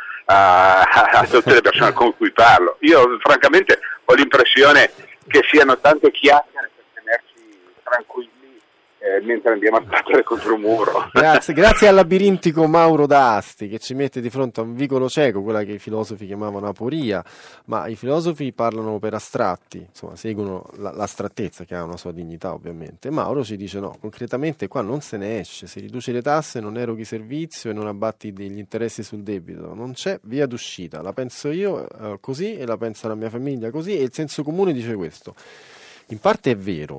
a tutte le persone con cui parlo. Io francamente ho l'impressione che siano tante chiacchiere per tenerci tranquilli mentre andiamo a battere contro un muro. Grazie al labirintico Mauro D'Asti, che ci mette di fronte a un vicolo cieco, quella che i filosofi chiamavano aporia, ma i filosofi parlano per astratti, insomma seguono l'astrattezza, che ha una sua dignità ovviamente. Mauro ci dice no, concretamente qua non se ne esce, se riduci le tasse non eroghi servizio e non abbatti degli interessi sul debito, non c'è via d'uscita, la penso io così e la pensa la mia famiglia così, e il senso comune dice questo. In parte è vero,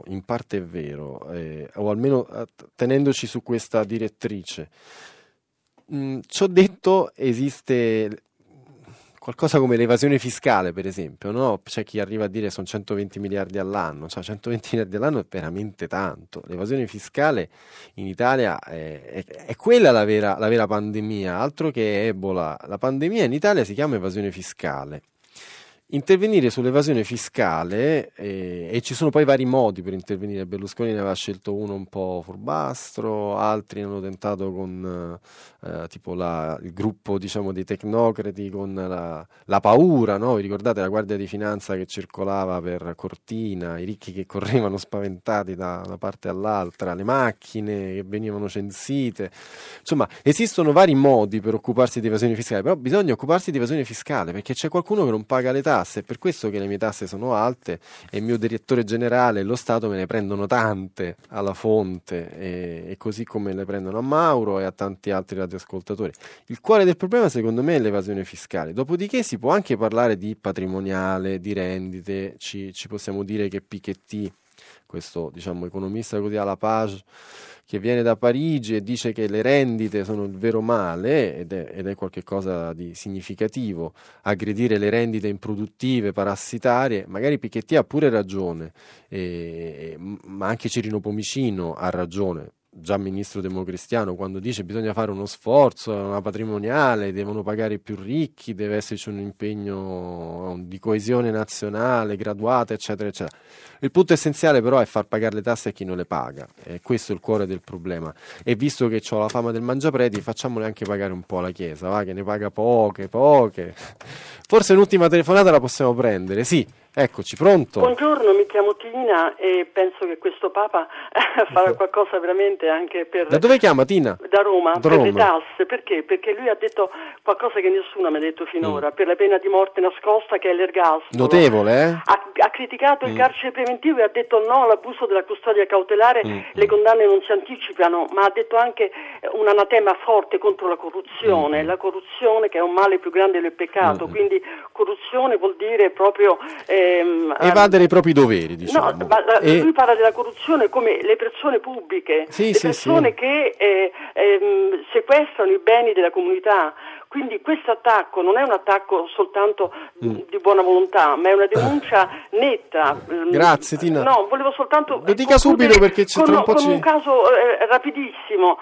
o almeno tenendoci su questa direttrice. Ciò detto, esiste qualcosa come l'evasione fiscale, per esempio, no? C'è chi arriva a dire sono 120 miliardi all'anno, cioè 120 miliardi all'anno è veramente tanto. L'evasione fiscale in Italia è quella la vera pandemia, altro che Ebola. La pandemia in Italia si chiama evasione fiscale. intervenire sull'evasione fiscale, e ci sono poi vari modi per intervenire. Berlusconi ne aveva scelto uno un po' furbastro, altri hanno tentato con tipo il gruppo, diciamo, dei tecnocrati con la paura, no? Vi ricordate la Guardia di Finanza che circolava per Cortina, i ricchi che correvano spaventati da una parte all'altra, le macchine che venivano censite. Insomma, esistono vari modi per occuparsi di evasione fiscale, però bisogna occuparsi di evasione fiscale perché c'è qualcuno che non paga le tasse, è per questo che le mie tasse sono alte e il mio direttore generale e lo Stato me ne prendono tante alla fonte, e così come le prendono a Mauro e a tanti altri radioascoltatori. Il cuore del problema secondo me è l'evasione fiscale, dopodiché si può anche parlare di patrimoniale, di rendite, ci possiamo dire che Piketty, questo, diciamo, economista così alla page, che viene da Parigi e dice che le rendite sono il vero male, ed è qualcosa di significativo, aggredire le rendite improduttive, parassitarie. Magari Piketty ha pure ragione, ma anche Cirino Pomicino ha ragione, già ministro democristiano, quando dice che bisogna fare uno sforzo, una patrimoniale, devono pagare i più ricchi, deve esserci un impegno di coesione nazionale graduata, eccetera, eccetera. Il punto essenziale però è far pagare le tasse a chi non le paga, e questo è il cuore del problema. E visto che ho la fama del mangiapreti, facciamole anche pagare un po' la Chiesa, va, che ne paga poche. Forse un'ultima telefonata la possiamo prendere, sì. Eccoci, pronto? Buongiorno, mi chiamo Tina e penso che questo Papa farà qualcosa veramente anche per... Da dove chiama Tina? Da Roma, per le tasse. Perché? Perché lui ha detto qualcosa che nessuno mi ha detto finora, per la pena di morte nascosta che è l'ergastolo. Notevole, eh? Ha criticato il carcere preventivo e ha detto no all'abuso della custodia cautelare, le condanne non si anticipano, ma ha detto anche un anatema forte contro la corruzione, la corruzione che è un male più grande del peccato, quindi corruzione vuol dire proprio... evadere i propri doveri, diciamo. No, ma lui parla della corruzione come le persone pubbliche, persone che sequestrano i beni della comunità. Quindi questo attacco non è un attacco soltanto di buona volontà, ma è una denuncia netta. Grazie Tina. No, volevo soltanto... Lo dica subito perché c'è tra un po'... Con un caso rapidissimo,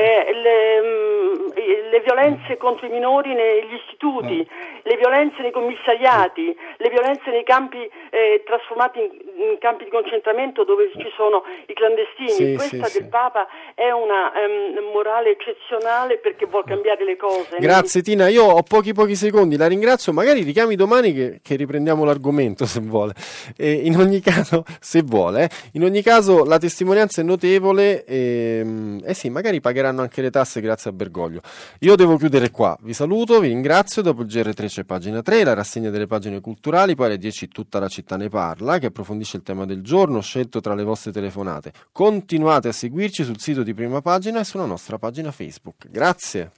le violenze contro i minori negli istituti, le violenze nei commissariati, le violenze nei campi trasformati in campi di concentramento dove ci sono i clandestini. Questa del Papa è una morale eccezionale perché vuol cambiare le cose. Grazie Tina, io ho pochi secondi, la ringrazio, magari richiami domani che riprendiamo l'argomento se vuole. In ogni caso, se vuole, in ogni caso la testimonianza è notevole, sì, magari pagheranno anche le tasse grazie a Bergoglio. Io devo chiudere qua, vi saluto, vi ringrazio. Dopo il GR3 c'è pagina 3, la rassegna delle pagine culturali, poi alle 10 tutta la città ne parla, che approfondisce il tema del giorno scelto tra le vostre telefonate. Continuate a seguirci sul sito di Prima Pagina e sulla nostra pagina Facebook. Grazie.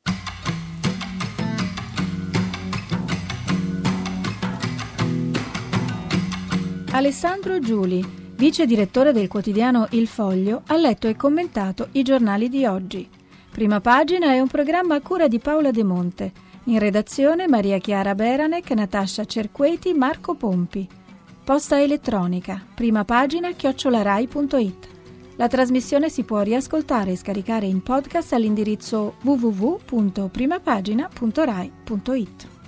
Alessandro Giuli, vice direttore del quotidiano Il Foglio, ha letto e commentato i giornali di oggi. Prima Pagina è un programma a cura di Paola De Monte. In redazione Maria Chiara Beranec, Natascia Cerqueti, Marco Pompi. Posta elettronica, primapagina@rai.it. La trasmissione si può riascoltare e scaricare in podcast all'indirizzo www.primapagina.rai.it.